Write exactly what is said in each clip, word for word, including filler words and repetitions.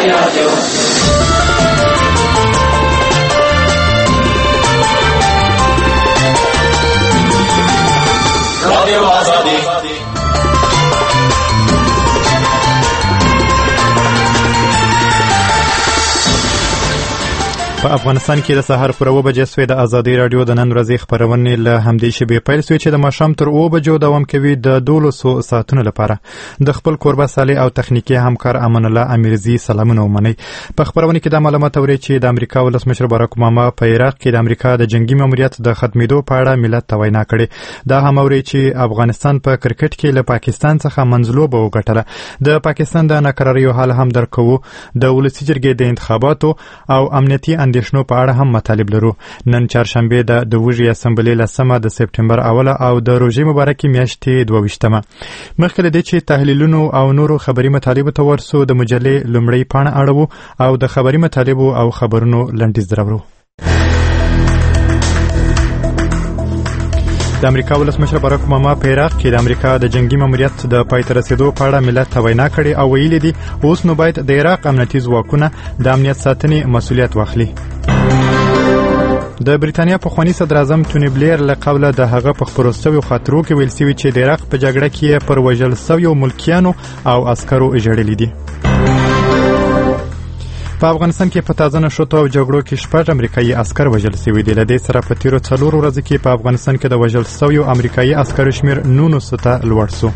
رادیو. رادیو آزادی. په افغانستان کې د سهار پر اوه بجې سوی د ازادي رادیو د نن ورځې خبرونه له همدې شبې پیل سوی چې د ماښام تر اوه بجو دوام کوي د دولسو ساعتونو لپاره. د خپل کوربه صالح او تخنیکی همکار امان الله امیرزی سلامونه ومني. په خبرونه کې د معلومات اوري چې د امریکا ولسمشر باراک اوباما په عراق کې د امریکا د جنگي ماموریت د ختمېدو په اړه ملت ته وینا کړې. دا هم اوري چې افغانستان په کرکټ کې له پاکستان څخه منځلوبه وګټله. د پاکستان د ناکراریو حال هم درکوو. د ولسي جرګې د انتخاباتو او امنیتي اندېښنو په اړه هم مطالب لرو. نن چهارشنبه د د وژي اسمبلی لسمه د سپټمبر اوله او د روژې مبارکي میاشتې دوه ویشتمه. مخکې له دې چې تحلیلونو او نورو خبري مطالبو ته ورسو د مجلې لومړی پاڼه اړوو او د خبري مطالبو او خبرونو لنډیز درورو. د امریکا ولسمشر باراک اوباما په عراق کې د امریکا د جنگي ماموریت د پای ته رسیدو په اړه ملت ته وینا کړې او ویلي دي اوس نو باید د عراق امنیتي ځواکونه د امنیت ساتنې مسؤلیت واخلي. د بریتانیا پخوانی صدر اعظم تونی بلیر له قبله د هغه په خپرو شویو خاطرو کې ویل شوي چې د عراق په جګړه کې پر وژل شویو ملکیانو او عسکرو ژړلي دي. په افغانستان کې په تازه نشوتو او جګړو کې شپږ امریکایي عسکر وژل شوي دي. له دې سره په تیرو څلورو ورځو کې په افغانستان کې د وژل شویو امریکایي عسکرو شمېر نولسو ته لوړ شو.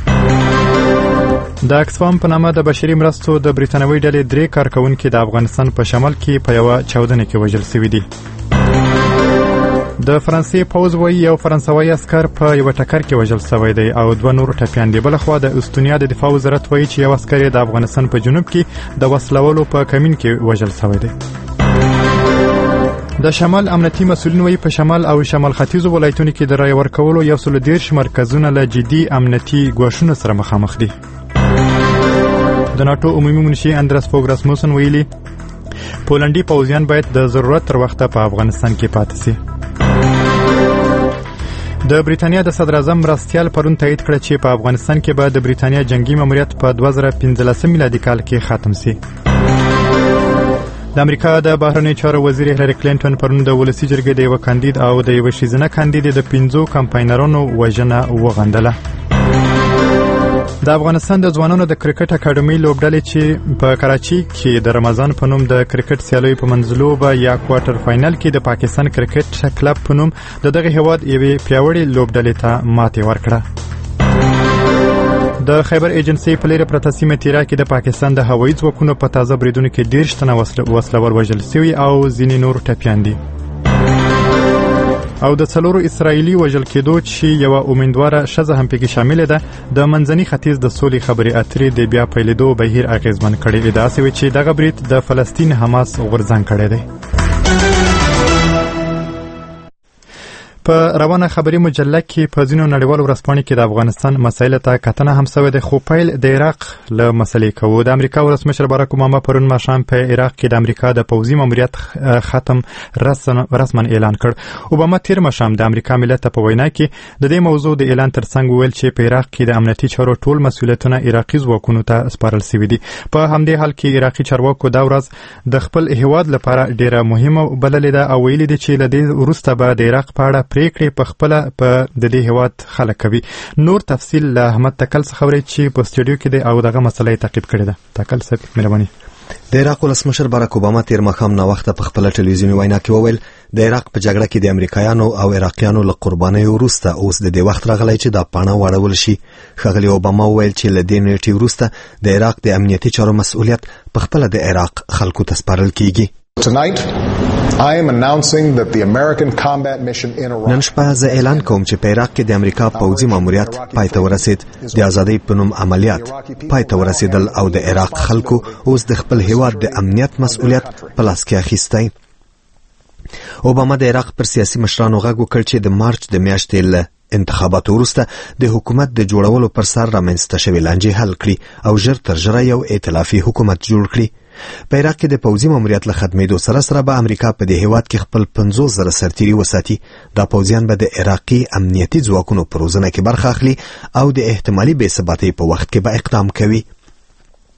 د اکسفام په نامه د بشري مرستو د بریتانوي ډلې درې کارکونکي د افغانستان په شمال کې په یوه چاودنه کې وژل شوي دي. د فرانسې پوځ وایي یو فرانسوي عسکر په یو ټکر کې وژل شوی دی او دوه نور ټپیان دي. بل خو د استونیا د دفاع وزارت وایي چې یو عسکر د افغانستان په جنوب کې د وسلوالو په کمین کې وژل شوی دی. د شمال امنیتي مسؤلین وایي په شمال او شمال ختیځو ولایتونو کې د رای ورکولو یو سل دېرش مرکزونه له جدي امنیتي ګواښونو سره مخامخ دي. د ناتو عمومي منشي اندرس فوګ راسموسن ویلي پولنډي پوځیان باید د ضرورت تر وخته په افغانستان کې پاتې شي. د بریتانیا د صدر اعظم مرستیال پرون تایید کړ چې په افغانستان کې به د بریتانیا جنگي ماموریت په دوه زره پنځلسم میلادي کال کې ختم شي. د امریکا د بهرنیو چارو وزیر هیلری کلینټن پرون د ولسي جرګې د یو کاندید او د یو ښځینه کاندید د پنځو کمپاینرونو وژنه وغندله. د افغانستان د ځوانانو د کرکټ اکاډمي لوبډلې چې په کراچي کې د رمضان په نوم د کرکټ سیالیو په منځلوبه یا کوارټر فاینل کې د پاکستان کرکټ کلب په نوم د دغه هیواد یوې پیاوړې لوبډلې ته ماتې ورکړه. د خیبر ایجنسی په لرې پرته سیمه تیرا کې د پاکستان د هوایي ځواکونو په تازه بریدونو کې دېرش تنه وسلوال وژل شوي او ځینې نور ټپیان دي. او د څلورو اسرائیلي وژل کېدو چې یوه امیندواره ښځه هم پکې شامله ده د منځني ختیځ د سولې خبرې اترې د بیا پیلېدو بهیر اغېزمن کړی. ادعا شوې چې دغه برید د فلسطین حماس غورځنګ کړی دی. په روانه خبري مجله کې په ځینو نړیوالو ورځپاڼو کې د افغانستان مسایلو ته کتنه هم شوې ده، خو پیل د عراق له مسلې کوو. د امریکا ولسمشر باراک اوباما پرون ماښام په عراق کې د امریکا د پوځي ماموریت ختم رسما اعلان کړ. اوباما تیر ماښام د امریکا ملت ته په وینا کې د دې موضوع د اعلان ترڅنګ وویل چې په عراق کې د امنیتي چارو ټول مسؤلیتونه عراقي ځواکونو ته سپارل شوي دي. په همدې حال کې عراقي چارواکو دا ورځ د خپل هیواد لپاره ډیره مهمه بللې ده او ویلي دي چې له دې وروسته به د عراق په اړه پریکړې په خپل په د دې هیواد خلک کوي. نور تفصیل له احمد تکل څخه اوري چې په استودیو کې دی او دغه مسله تعقیب کړې ده. تکل صاحب مهرباني. د عراق ولسمشر باراک اوباما تیر ماښام نا وخته په خپل ټلویزیوني وینا کې وویل د عراق په جګړه کې د امریکایانو او عراقیانو له قربانیو وروسته اوس د دې وخت راغلی چې دا پاڼه واړول شي. ښاغلي اوباما وویل چې له دې نیټې وروسته د عراق د امنیتي چارو مسؤلیت په خپل د عراق خلکو ته سپارل کیږي. Tonight, I am announcing that the American combat mission in Iraq. نن شپه زه اعلان کوم چې په عراق کې د امریکا پوځي ماموریت پای ته ورسید. د ازادۍ په نوم عملیات پای ته ورسېدل او د عراق خلکو اوس د خپل هیواد د امنیت مسؤلیت په لاس کې اخیستی. اوباما د عراق پر سیاسي مشرانو غږ وکړ چې د مارچ د میاشتې له انتخاباتو وروسته د حکومت د جوړولو پر سر رامنځته شوې لانجې حل کړي او ژر تر ژره یو ائتلافي حکومت جوړ کړي. په عراق کې د پوځي ماموریت له ختمېدو سره سره به امریکا په دې هیواد کې خپل پنځوس زره سرتیري وساتي. دا پوځیان به د عراقي امنیتي ځواکونو په روزنه کې برخه اخلي او د احتمالي بې ثباتۍ په وخت کې به اقدام کوي.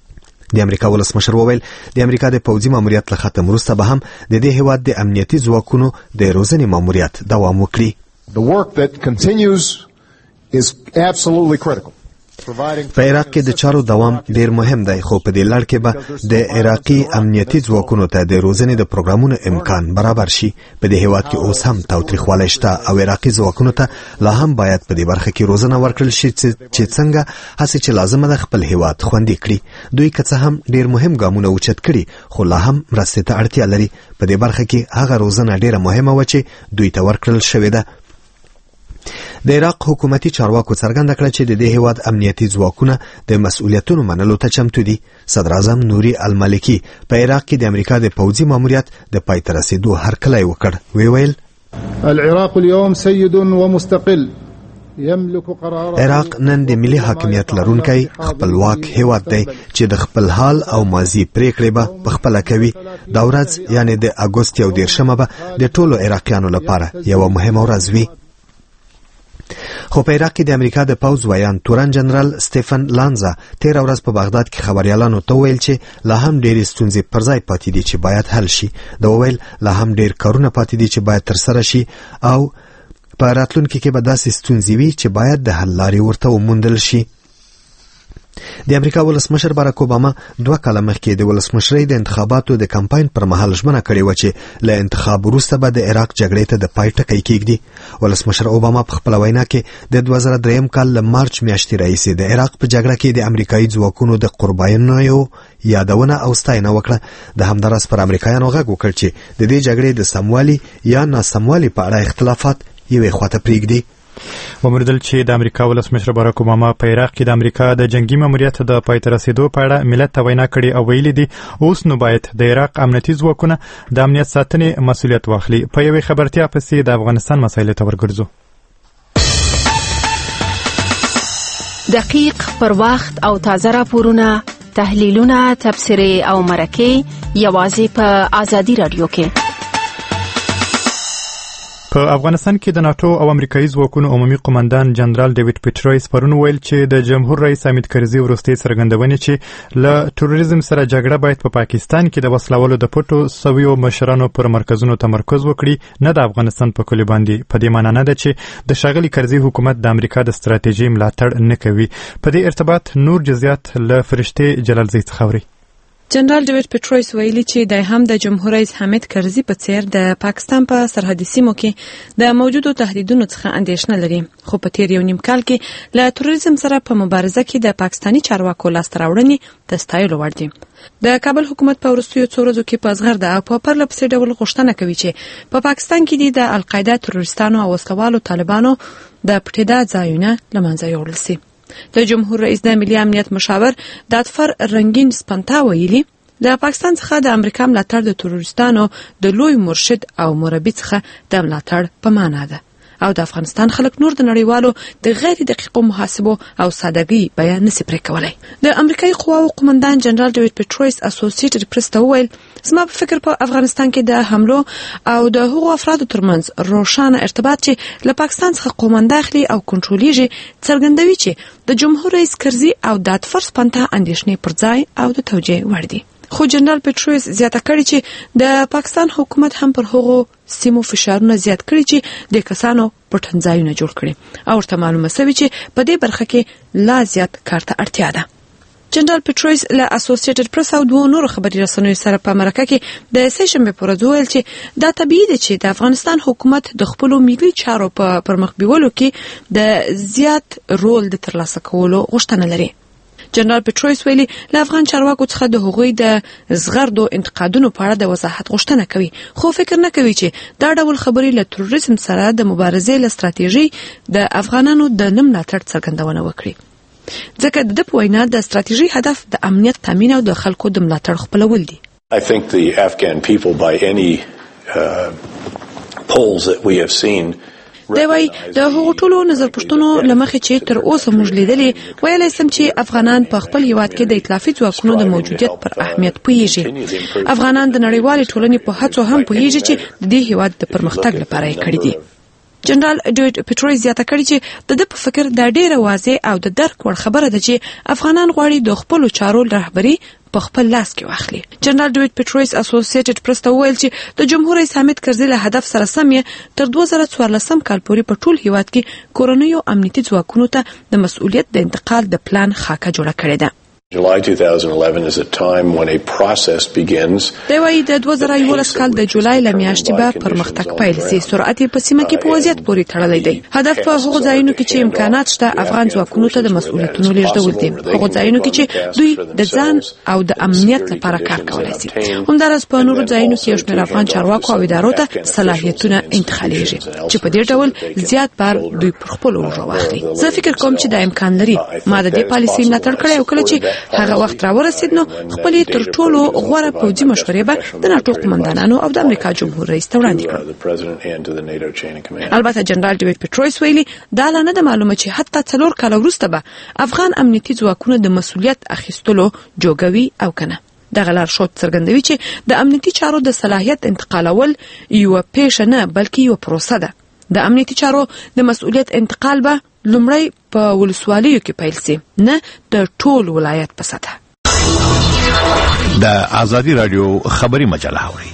د امریکا ولسمشر وویل د امریکا د پوځي ماموریت له ختم وروسته به هم د دې هیواد د امنیتي ځواکونو د روزنې ماموریت دوام وکړي. The work that continues is absolutely critical. په عراق کې د چارو دوام ډیر مهم دی، خو په دې لړ کې به د عراقي امنیتي ځواکونو ته د روزنې د پروګرامونو امکان برابر شي. په دې هیواد کې اوس هم تاوتریخوالی شته او عراقي ځواکونو ته لا هم باید په دې برخه کې روزنه ورکړل شي چې څنګه هڅې چې لازمه ده خپل هیواد خوندي کړي. دوی که څه هم ډیر مهم ګامونه اوچت کړي، خو لا هم مرستې ته اړتیا لري. په دې برخه کې هغه روزنه ډیره مهمه وه چې دوی ته ورکړل شوې ده. د عراق حکومتي چارواکو څرګنده کړه چې د دې هیواد امنیتي ځواکونه د مسؤلیتونو منلو ته چمتو دي. صدر اعظم نوري المالکي په عراق کې د امریکا د پوځي ماموریت د پای ته رسیدو هرکلی وکړ. وی ویل العراق اليوم سيد ومستقل يملك قرارات. عراق نن د ملي حاکمیت لرونکی خپلواک هیواد دی چې د خپل حال او ماضي پریکړې به پخپله کوي. دا ورځ یعنی د اګوست یو دېرشمه به د ټولو عراقیانو لپاره یوه مهمه ورځ وي. خو په عراق کې د امریکا د پوځ ویان تورن جنرال سټیفن لانزا تیر ورځ په بغداد کې خبريالانو ته ویل چې لا هم ډېرې ستونزې پر ځای پاتې دي چې باید حل شي. دا ویل لا هم ډېر کارونه پاتې دي چې باید ترسره شي او په راتلونکي کې به داسې ستونزې وي چې باید د حل لارې ورته وموندل شي. د امریکا ولسمشر باراک اوباما دوه کاله مخکې د ولسمشرۍ د انتخاباتو د کمپاین پر مهال ژمنه کړې وه چې له انتخاب وروسته به د عراق جګړې ته د پای ټکی کېږدي. ولسمشر اوباما په خپله وینا کې د دوه زره دریم کال له مارچ میاشتې راهیسې د عراق په جګړه کې د امریکایي ځواکونو د قربانیو یادونه او ستاینه وکړه. د همداراز پر امریکایانو غږ وکړ چې د دې جګړې د سموالي یا ناسموالي په اړه اختلافات یوې خواته پرېږدي. ومردل چې د امریکا ولسمشر باراک اوباما په عراق کې د امریکا د جنگي ماموریت د پای ته رسیدو په اړه ملت ته وینا کړې او ویلي دي اوس نو باید د عراق امنیتي ځواکونه د امنیت ساتنې مسؤلیت واخلي. په یوې خبرتیا پسې د افغانستان مسایلو ته ورګرځو. دقیق پر وخت او تازه راپورونه، تحلیلونه، تبصرې او مرکې یوازې په آزادي رادیو کې. په افغانستان کې د ناتو او امریکایي ځواکونو عمومي قومندان جنرال ډیوډ پیټرویس پرون ویل چې د جمهور رئیس حامد کرزي وروستۍ څرګندونې چې له تروریزم سره جګړه باید په پا پاکستان کې د وسلوالو د پټو سویو مشرانو پر مرکزونو تمرکز وکړي، نه د افغانستان په کلي باندې. په دې معنی نه ده چې د ښاغلي کرزي حکومت د امریکا د ستراتیژۍ ملاتړ نه کوي. په دې ارتباط نور جزئیات له فرشتې جلالزی څخه اوري. جنرال ډیوډ پیټرویس ویلي چې د هم د جمهور رئیس حامد کرزي په څیر د پاکستان په پا سرحدي سیمو کې د موجودو تهدیدونو څخه اندېښنه لري، خو په تیر یو نیم کال کې له تروریزم سره په مبارزه کې د پاکستاني چارواکو لاسته راوړنې د ستایلو وړ دي. د کابل حکومت په وروستیو څو ورځو کې په زغرده او په پرله پسې ډول غوښتنه کوي چې په پا پاکستان کې د القاعده تروریستانو او وسلوالو طالبانو د پټېدا ځایونه له منځه یوړل شي. د جمهور رئیس د ملي امنیت مشاور دادفر رنگین سپنتا ویلي د پاکستان څخه د امریکا ملاتړ د تروریستانو د لوی مرشد او مربي څخه د ملاتړ په معنا ده او د افغانستان خلک نور د نړیوالو د غیر دقیقو محاسبو او سادهګي بیان نشي پرې کولای. د امریکایي قواو قومندان جنرال ډیوډ پیټرویس اسوسییټډ پریس ته وویل زما په فکر په افغانستان کې د حملو او د هغو افرادو ترمنځ روښانه ارتباط چې له پاکستان څخه قومنده اخلي او کنټرولېږي څرګندوي چې د جمهور رئیس کرزي او دادفر سپنتا اندېښنې پر ځای او د توجیه وړ دي. خو جنرال پیټرویس زیاته کړې چې د پاکستان حکومت هم پر هغو سیمو فشارونه زیات کړي چې د کسانو پټنځایونه جوړ کړي او ورته معلومه شوې چې په دې برخه کې لا زیات کار ته اړتیا ده. جنرال پیټرویس له اسوسییټډ پریس او دوه نورو خبري رسنیو سره په مرکه کې د سه شنبه پر ورځ ویل چې دا طبیعي ده چې د افغانستان حکومت د خپل ملي چارو په پرمخ بیولو کې د زیات رول د ترلاسه کولو غوښتنه لري. جنرال پیټرویس ویلي له افغان چارواکو څخه د هغوی د زغردو انتقادونو په اړه د وضاحت غوښتنه کوي، خو فکر نه کوي چې دا ډول خبرې له تروریزم سره د مبارزې له ستراتیژۍ د افغانانو د نه ملاتړ څرګندونه وکړي، ځکه د ده په وینا د ستراتیژۍ هدف د امنیت تامین او د خلکو د ملاتړ خپلول دي. I think the Afghan people by any uh, polls that we have seen دی وای د هغو ټولو نظر پوښتنو لمخې چې تر اوسه موږ لیدلې ویلای سم چې افغانان په خپل هیواد کې د ائتلافي ځواکونو د موجودیت پر اهمیت پوهیږي. افغانان د نړیوالې ټولنې په هڅو هم پوهیږي چې د دې هیواد د پرمختګ لپاره یې کړی دي. جنرال ډیوډ پیټرویس زیاته کړې چې د ده په فکر دا ډیره واضح او د درک وړ خبره ده چې افغانان غواړي د خپلو چارو رهبري په خپل لاس کې واخلي. جنرال ډیوډ پیټرویس اسوسییټډ پریس ته وویل چې د جمهور رئیس حامد کرزي له هدف سره سم یې تر دوه زره څوارلسم کال پورې په ټول هیواد کې کورنیو امنیتي ځواکونو ته د مسؤلیت د انتقال د پلان خاکه جوړه کړې ده. July twenty eleven is a time when a process begins. د وای د دوه زره یولس کال د جولای ل میاشتې به پرمختګ پیل شي. سرعت په سیمه کې په وضعیت پورې تړلی دی. هدف په هغو ځایونو کې چې امکانات شته افغان ځواکونو ته د مسؤلیتونو لیږدول دي. هغو ځایونو کې چې دوی د ځان او د امنیت لپاره کار کولای شي. همدارس په نورو ځایونو کې یو شمېر افغان چارواکو او ادارو ته صلاحیتونه انتقالېږي چې په دې ډول زیات بار دوی پر خپل اوږه واخلي. زه فکر کوم چې دا امکان لري. ما د دې پالیسۍ ملاتړ کړی او کله چې هغه وخت راورسید نو خپلې تر ټولو غوره پوځي مشورې به د ناټو قومندانانو او د امریکا جمهور رئیس ته وړاندې کړو. البته جنرال ډیوډ پیټرویس ویلي دا لا نه ده معلومه چې حتی څلور کاله وروسته به افغان امنیتي ځواکونه د مسؤلیت اخیستلو جوګوي او کنه. دغه لارښود څرګندوي چې د امنیتي چارو د صلاحیت انتقالول یوه پیښه نه بلکې یوه پروسه ده. د امنیتي چارو د مسؤلیت انتقال به لومړی په ولسوالیو کې پیل شي نه د ټول ولایت په سطحه. د آزادی رادیو خبری مجله اوري.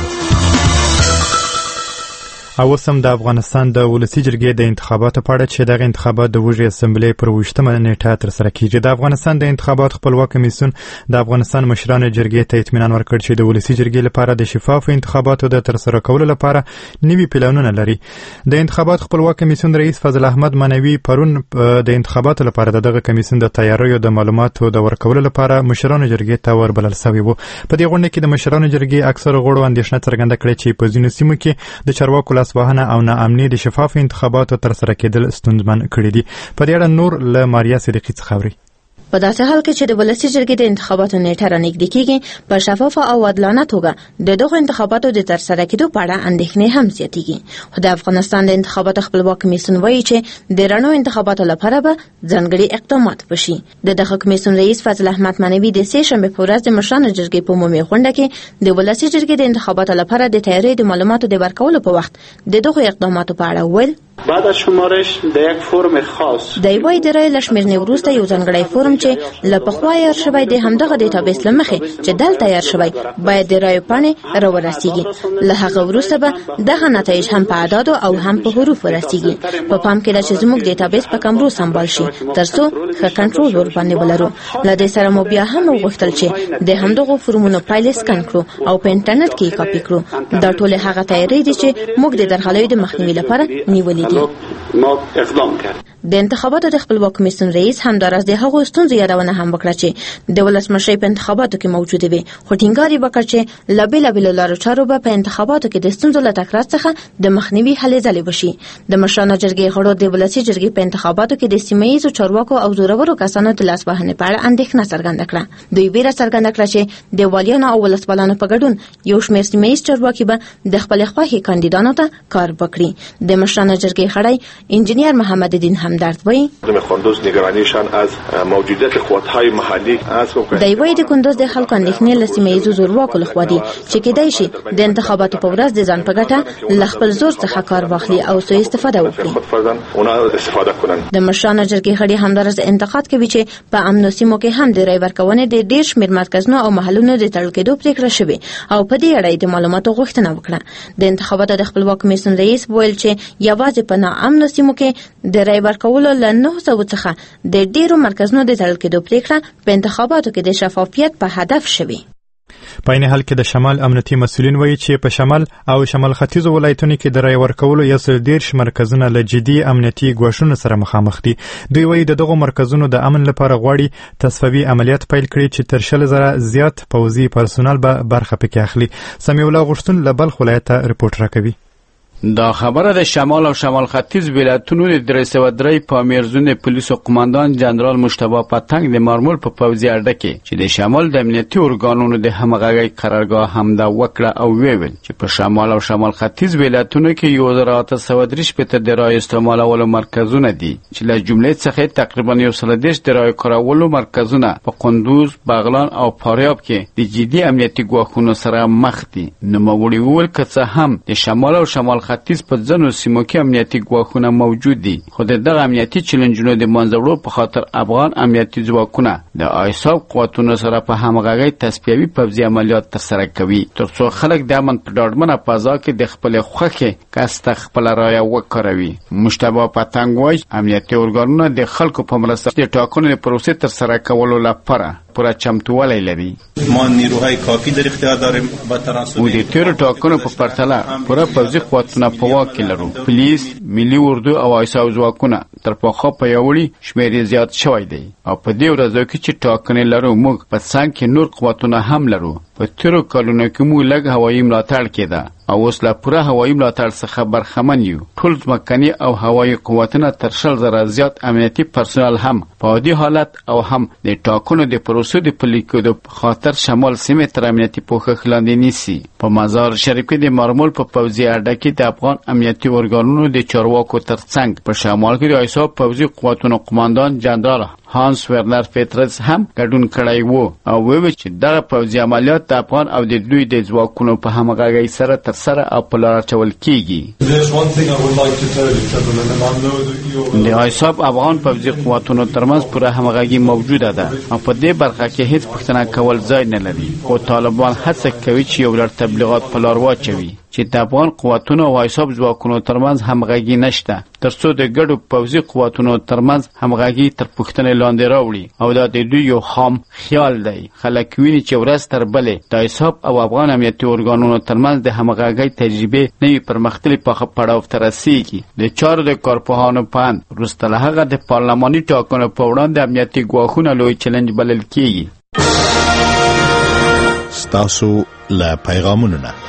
او سم د افغانستان د ولسی جرګې د انتخاباتو په اړه چې دغه انتخابات د وژې اسمبلی پر وشتمه نیټه تر سره کیږي. د افغانستان د انتخابات خپلواک کمیسیون د افغانستان مشرانو جرګې ته اطمینان ورکړ چې د ولسی جرګې لپاره د شفاف انتخاباتو د تر سره کولو لپاره نوي پلانونه لري. د انتخابات خپلواک کمیسیون رئیس فضل احمد مانوي پرون د انتخاباتو لپاره دغه کمیسیون د تیاریو د معلوماتو د ورکولو لپاره مشرانو جرګې ته وربلل شوی وو. په دې غونډه کې د مشرانو جرګې اکثر غړو اندېښنه څرګنده کړې چې په ځینو سیمو کې د چارواکو لاسوهنه او ناامني د شفاف انتخاباتو تر سره کېدل ستونزمن کړي دي. په دې اړه نور له ماریا صدیقي څخه اوري. په داسې حال کې چې د ولسی جرګې د انتخاباتو نیټه رانږدې کېږي په شفافه او عادلانه توګه د دغو انتخاباتو د ترسره کېدو په اړه اندېښنې هم زیاتېږي. خو د افغانستان د انتخاباتو خپلواک کمیسیون وایي چې د رڼو انتخاباتو لپاره به ځانګړي اقدامات وشي. د دغه کمیسیون رئیس فضل احمد مانوي د سې شنبې په ورځ د مشرانو جرګې په عمومي غونډه کې د ولسی جرګې د انتخاباتو لپاره د تیاری د معلوماتو د ورکولو په وخت د دغو اقداماتو په اړه وویل. بعد از شمارش د یک فرم خاص د وای د رای لشمیر وروسته یو ځانګړی فرم چې له پخوا یې شوی د همدغه ډیټابیس لمخې چې دلته تیار شوی باید د رای پاڼې راورسیږي. له هغه وروسته به دغه نتایج هم په اعداد او هم په حروف ورسیږي. په پام کې ده چې زموږ ډیټابیس په کمرو سمبال شي ترڅو ښه کنټرول ور باندې ولرو. له دې سره مو بیا هم وغوښتل چې د همدغه فرمونو پایلې سکن کړو او په انټرنیټ کې کاپي کړو. دا ټول هغه تیاری دي چې موږ د درغلیو د مخنیوي لپاره نیولې ما اقدام کرد. د انتخاباتو د خپلواک کمیسیون رئیس همدارس د هغو ستونزو یادونه هم وکړه چې د ولسمشرۍ په انتخاباتو کې موجوده وي. خو ټینګار یې وکړ چې له بېلابېلو لارو چارو به په انتخاباتو کې د ستونزو له تکرار څخه د مخنیوي هلې ځلې وشي. د مشرانو جرګې غړو د ولسي جرګې په انتخاباتو کې د سیمه ییزو چارواکو او زورورو کسانو د لاسوهنې په اړه اندېښنه څرګنده کړه. دوی ویره څرګنده کړه چې د والیانو او ولسوالانو په ګډون یو شمېر سیمه ییز چارواکي به د خپلې خوښې کاندیدانو ته کار وکړي. د مشرانو جرګې غړی انجینیر محمد الدین همدرد وایي کندوز نگرانیشان از موجودیت قوت‌های محلی است. دی وایي د کندوز د خلکو اندېښنې له سیمه ییزو زورواکو لخوا دي چې کېدای شي د انتخاباتو په ورځ د ځان په ګټه له خپل زور څخه کار واخلي او سوء استفاده وکړي. د مشرانو جرګې غړي همدارس انتقاد کوي چې په امنو سیمو کې هم د رای ورکونې د ډېر شمېر مرکزونو او محلونو د تړل کېدو پرېکړه شوې او په دې اړه د معلوماتو غوښتنه وکړه. د انتخاباتو د خپلواک کمیسیون رئیس ویل چې یوازې په ناامنو سیمو کې د رای ورکولو له نهه سوه څخه د ډېرو مرکزونو د تړل کېدو پرېکړه په انتخاباتو کې د شفافیت په هدف شوې. په عین حال کې د شمال امنیتي مسؤلین وایي چې په شمال او شمال ختیځو ولایتونو کې د رای ورکولو یو سل دېرش مرکزونه له جدي امنیتي ګواښونو سره مخامخ دي. دوی وایي د دغو مرکزونو د امن لپاره غواړي تصفوي عملیات پیل کړي چې تر شل زره زیات پوځي پرسونل به برخه پکې اخلي. سمیع الله غوښتون له بلخ ولایته رپورټ راکوي. دا خبره د شمال او شمال ختیځ ولایتونو د درې سوه درې پامیرزون پولیسو قوماندان جنرال مشتبه پتنګ د مارمول په پوځي اډه کې چې د شمال د امنیتي ارګانونو د همغږۍ قرارګاه هم دا وکړه او ویل چې په شمال او شمال ختیځ ولایتونو کې یو زر اته سوه درې شپېته د رای استعمالولو مرکزونه دي چې له جملې څخه تقریبا یو سل دېرش د رای کارولو مرکزونه په قندوز، بغلان او فاریاب کې د جدي امنیتي ګواښونو سره مخ دي. نوموړي وویل که څه هم د شمال او شمال ختیځ په ځینو سیمو کې امنیتي ګواښونه موجود دي، خو د دغه امنیتي چیلنجونو د منځوړو په خاطر افغان امنیتي ځواکونه د آیساف قوتونو سره په همغږۍ تصفیوي پوځي عملیات ترسره کوي ترڅو خلک د امن په ډاډمنه فضا کې د خپل خوښې کس ته خپل رایه وکاروي. مشتبه پتنګ وایي امنیتي ارګانونه د خلکو په مرسته د ټاکنو د پروسې ترسره کولو لپاره پوره چمتووالی لري. ما نیروهای کافی در اختیار داریم با تناسب و د تیرو ټاکنو په پرتله پوره پوځي قوتونه په واک کې لرو. پولیس، ملي اردو او آیساف ځواکونه تر پخوا په یوړي شمېر زیات شوی دی او په دې ورځو کې چې ټاکنې لرو موږ په څنګ کې نور قوتونه هم لرو. په تیرو کلونو کې موږ لږ هوایي ملاتړ کېده او اوس لا پوره هوایي ملاتړ څخه برخمن یو. ټول ځمکني او هوایي قوتونه تر شل زره زیات امنیتي پرسونل هم په عادي حالت او هم د ټاکنو د پروسې د پلي کېدو په خاطر شمال سیمې تر امنیتي پوښښ لاندې نیسي. په مزار شریف کې د مارمول په پوځي اډه کې د افغان امنیتي ارګانونو د چارواکو ترڅنګ په شمال کې د آیساف پوځي قوتونو قماندان جنرال هانس ورنر پیټرز هم ګډون کړی وو او وویل چې دغه پوځي عملیات د افغان او د دوی د ځواکونو په همغږۍ سره ترسره او په لار اچول کیږي. د آیساف افغان پوځي قوتونو ترمنځ پوره همغږي موجوده ده او په دې برخه کې هیڅ پوښتنه کول ځای نه لري. خو طالبان هڅه کوي چې یو لړ تبلیغات په لار واچوي چې د افغان قوتونو او آیساف ځواکونو ترمنځ همغږي نشته ترڅو د ګډو پوځي قوتونو ترمنځ همغږي تر پوښتنې لاندې راوړي او دا د دوی یو خام خیال دی. خلک ویني چې ورځ تر بلې د آیساف او افغان امنیتي ارګانونو ترمنځ د همغږۍ تجربې نوي پرمختللي پړاو ته رسیږي. د چارو د کارپوهانو په اند وروسته له هغه د پارلماني ټاکنو په وړاندې امنیتي ګواښونه لوی چلنج بلل کیږي. ستاسو له پیغامونو نه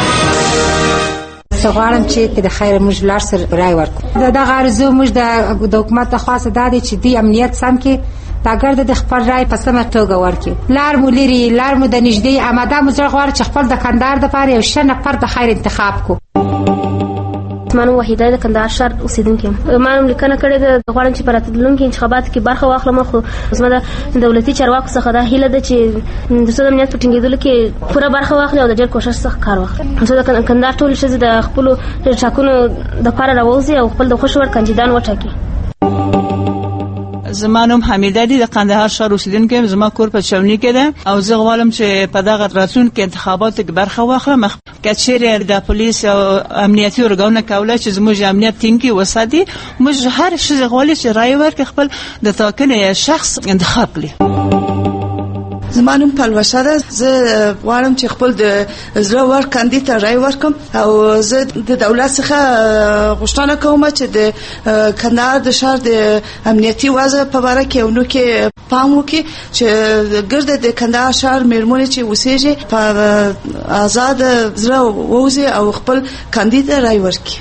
زه غواړم چې د خیر موږ لاړ سره رای ورکړو. د دغه ارزو موږ د حکومت ته خاصه دا دی چې دی امنیت سم کې دا ګرد د خپل رای په سمه توګه ورکړي. لار مو لري، لار مو د نږدې آماده مو زړه غواړي چې خپل د کندهار دپاره یو ښه نفر د خیر انتخاب کړو. مانو وحیده د کندهار ښار اوسیدونکې یم. ما هم لیکنه کړې ده غواړم چې په راتلونکي انتخاباتو کې برخه واخلم. خو زما د دولتي چارواکو څخه دا هیله ده چې د څه د امنیت په ټینګېدلو کې پوره برخه واخلي او د ډېر کوښښ څخه کار واخلي. زه د کندهار ټولې ښځې د خپلو ټاکنو دپاره راووځي او خپل د خوښې وړ کاندیدان وټاکي. زما نوم حمیده دی، د کندهار ښار اوسیدونکی یم. زما کور په چونی کې ده او زه غواړم چې په دغه راتلونکي انتخاباتو کې برخه واخلم. که چیرې د پولیس او امنیتي ارګانونه کولای چې زموږ امنیت ټینګ وساتي، موږ هر ښځه غواړي چې رای ورکړي، خپل د ټاکنې شخص انتخاب کړي. زما نوم پلوشه ده. زه غواړم چې خپل د زړه ور کاندید ته رای ورکړم او زه د دولت څخه غوښتنه کوم چې د کندهار د ښار د امنیتي وضع په اړه کې یو نو کې پام وکړي چې ګرد د کندهار ښار میرمنې چې اوسېږي په آزاد زړه ووځي او خپل کاندید ته رای ورکړي.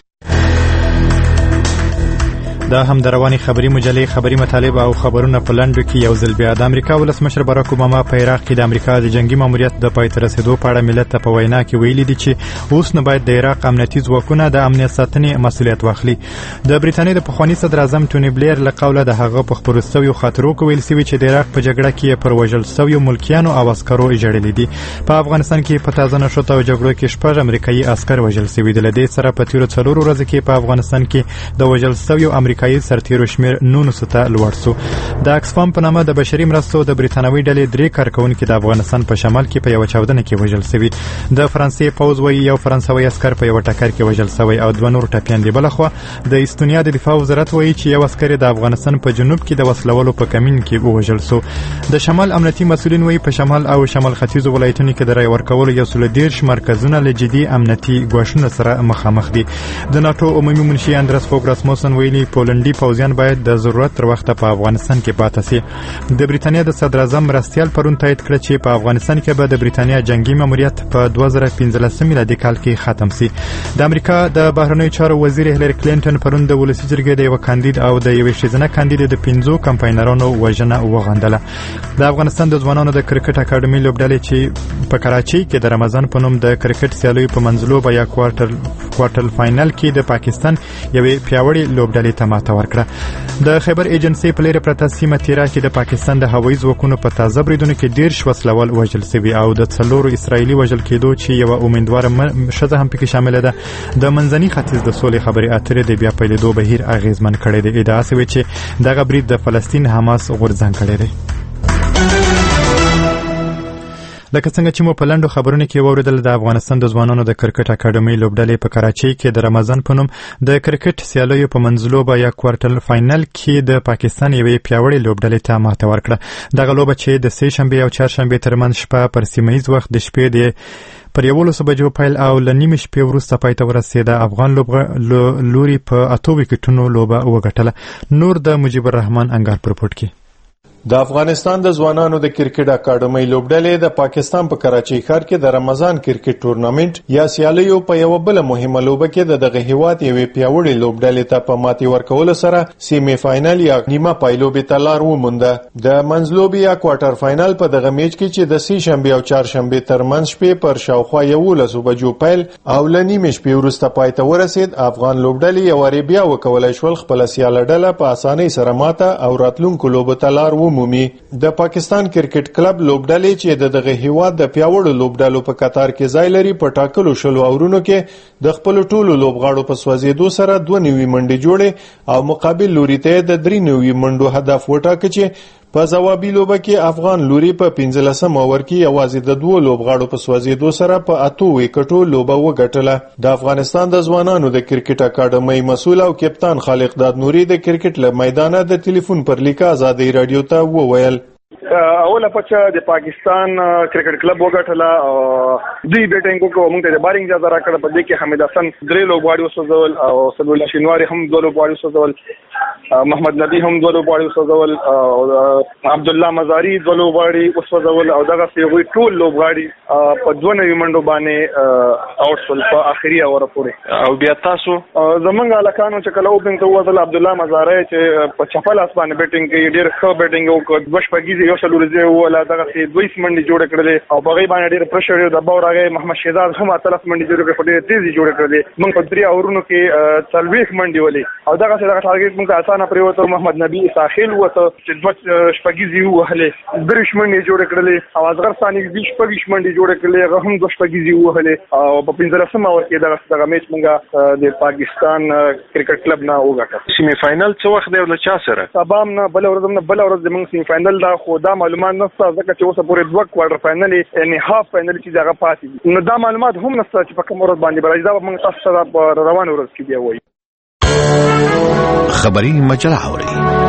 دا هم د رواني خبري مجلې خبري مطالب او خبرونه په لندو کې یو ځل بیا د امریکا ولسمشر باراک اوباما په عراق کې د امریکا د جنگي ماموریت د پای ته رسیدو په اړه ملت ته په وینا کې ویلي دي چې اوس نه باید د عراق امنیتي ځواکونه د امنیت ساتنې مسؤلیت واخلي. د بریټانیا د پخوانی صدر اعظم ټونی بلیر له قوله د هغه په خبرو سویو خاطرو کې ویل سوي چې د عراق په جګړه کې پر وژل سویو ملکیانو او عسکرو اجړلې دي. په افغانستان کې په تازه نشوتو جګړو کې شپږ امریکایي عسکر وژل سوي دي. د دې سره په تیرو څلورو ورځو کې په افغانستان کې د وژل سویو امریکایي سرتیرو شمیر نونو سته لوړ سو. د اکسفام په نامه د بشري مرستو د بریتانوي ډلې درې کارکونکو د افغانستان په شمال کې په یو چاودنه کې وژل شوي. د فرانسې پوځ وایي یو فرانسوي عسکر په یو ټکر کې وژل شوی او دوه نور ټپیان دي. بلخوا د استونیا د دفاع وزارت وایي چې یو عسکر د افغانستان په جنوب کې د وسلوالو په کمین کې وژل شو. د شمال امنیتي مسؤلین وایي په شمال او شمال ختیځ ولایتونو کې د رای ورکولو یو سل دیرش مرکزونه له جدي امنیتي ګواښونو سره مخامخ دي. د ناتو عمومي منشي اندرس فوګ راسموسن ویلي پولندي پوځیان باید د ضرورت تر وخته په افغانستان کې پاتې شي. د بریتانیا د صدر اعظم مرستیال پرون تایید کړ چې په افغانستان کې به د بریتانیا جنگي ماموریت په دوه زره پنځلس میلادي کال کې ختم شي. د امریکا د بهرنیو چارو وزیر هیلری کلینټن پرون د ولسی جرګې د یو کاندید او د یو شیزنه کاندید د پنځو کمپاینرانو وژنه وغندله. د افغانستان د ځوانانو د کرکټ اکیډمي لوبډلې چې په کراچۍ کې د رمضان په نوم د کرکټ سیالیو په منځلو به یا کوارټر کوارټر فائنل کې د پاکستان یوې پیاوړې لوبډلې ته ماته ورکړه. د خیبر ایجنسی په لري پرته سیمه تیرا کې د پاکستان د هوایي ځواکونو په تازه بریدونو کې ډیر شوسلول وژل شوي او د څلورو اسرایلی وژل کېدو چې یو امیدوار شزه هم پکې شامل ده د منځني ختیځ د سولې خبري اترې د بیا پیلېدو بهیر اغیزمن کړی دی. ادعا شوې چې دغه برید د فلسطین حماس غورځنګ کړی دی. لکه څنګه چې مو په لنډو خبرونو کې واوریدل د افغانستان د ځوانانو د کرکټ اکاډمي لوبډلې په کراچۍ کې د رمضان په نوم د کرکټ سیالیو په منځلوبه یا کوارټر فاینل کې د پاکستان یوې پیاوړې لوبډلې ته ماته ورکړه. دغه لوبه چې د سه شنبه او چهارشنبه ترمنځ شپه پر سیمه‌ییز وخت د شپې د پر یولسو بجو پیل او ل نیمې شپې وروسته پای ته ورسېده. افغان لوري په اتو وکټونو لوبه وګټله. نور د مجيب الرحمن انګار پر رپورټ کې. د افغانستان د ځوانانو د کرکټ اکاډمي لوبډلې د پاکستان په کراچۍ ښار کې د رمضان کرکټ ټورنمنت یا سیالیو په یو بل مهمه لوبه کې د دغه هیواد یوې پیاوړې لوبډلې ته په ماتې ورکولو سره سیمه فاینل یا نیمه پایلوبې ته لار ومونده. د منځلوبې یا کوارټر فاینل په دغه میچ کې چې د سه شنبه او چهارشنبه ترمنځ شپې پر شاوخوا یولسو بجو پیل او ل نیمې شپې وروسته پای ته ورسید، افغان لوبډلې یو ری بیا وکولای شول خپل سیاله ډله په اسانۍ سره ماته او راتلونکو لوبو ته لار مومي. د پاکستان کرکټ کلب لوبډلې چې د دغه هیواد د پیاوړو لوبډلو په قطار کې ځای لري په ټاکلو شلو اورونو کې د خپل ټولو لوبغاړو په سوځېدو سره دوه نوي منډې جوړې او مقابل لوري ته د درې نوي منډو هدف وټاکه چې په ځوابي لوبه کې افغان لوري په پنځلسم اوور کې یوازې د دوه لوبغاړو په سوځېدو سره په اتو وکټو لوبه وګټله. د افغانستان د ځوانانو د کرکټ اکاډمي مسؤل او کپتان خالق داد نوري د کرکټ له میدانه د ټلیفون پر لیک آزادۍ رادیو ته وویل: اوله پچا د پاکستان کرکټ کلب وګټله او دوی بیټینګ وکړو. موږ ته د بارینګ اجازه راکړه. په دې کې حمید حسن درې لوبغاړي وسوځول او سید الله شینواری هم دوه لوبغاړي وسوځول، محمد نبی هم دوه لوبغاړي وسوځول او عبد الله مزاری دوه لوبغاړي وسوځول او دغه سی ټول لوبغاړي په دوه نوي منډو باندې اوټ شول په اخري اور پورې. او بیا تاسو زمونږ الکانو چې کله اوپننګ ته وځل عبد الله مزاری چې په چپل اسبانه بیټینګ کې ډېر ښه بیټینګ وکړ. دوشپګیزي یو شلورځي ولا دغه سي دوه منډي جوړ کړل او بغي باندې ډېر پرشر د باور هغه محمد شهزاد هم اتلس منډي جوړ کړل، ډېر تیزي جوړ کړل. موږ په درې اورونو کې څلويخ منډي ولې او دغه څه دغه ټارګټ موږ اسانه پریوته. محمد نبی ساحل وته چې دوه شپګیزي وهله درې منډي جوړ کړل او اصغر ثاني د شپګیش منډي جوړ کړل، هغه هم دوه شپګیزي وهله او په پنځلسم اور کې دغه دغه میچ موږ د پاکستان کرکټ کلب نه وګټل. سیمی فائنل څو وخت دی ول چا سره سبام نه بل ورځ نه بل ورځ موږ سیمی فائنل دا خو دا معلومات نشته ځکه چې اوسه پورې دوه کوارټر فاینل یعنی هاف فاینل چې دغه پاتې دي. نو دا معلومات هم نشته چې په کوم ورځ باندې برای دا موږ تاسو ته په روان ورځ کې دی وایي. خبري مجله اوري.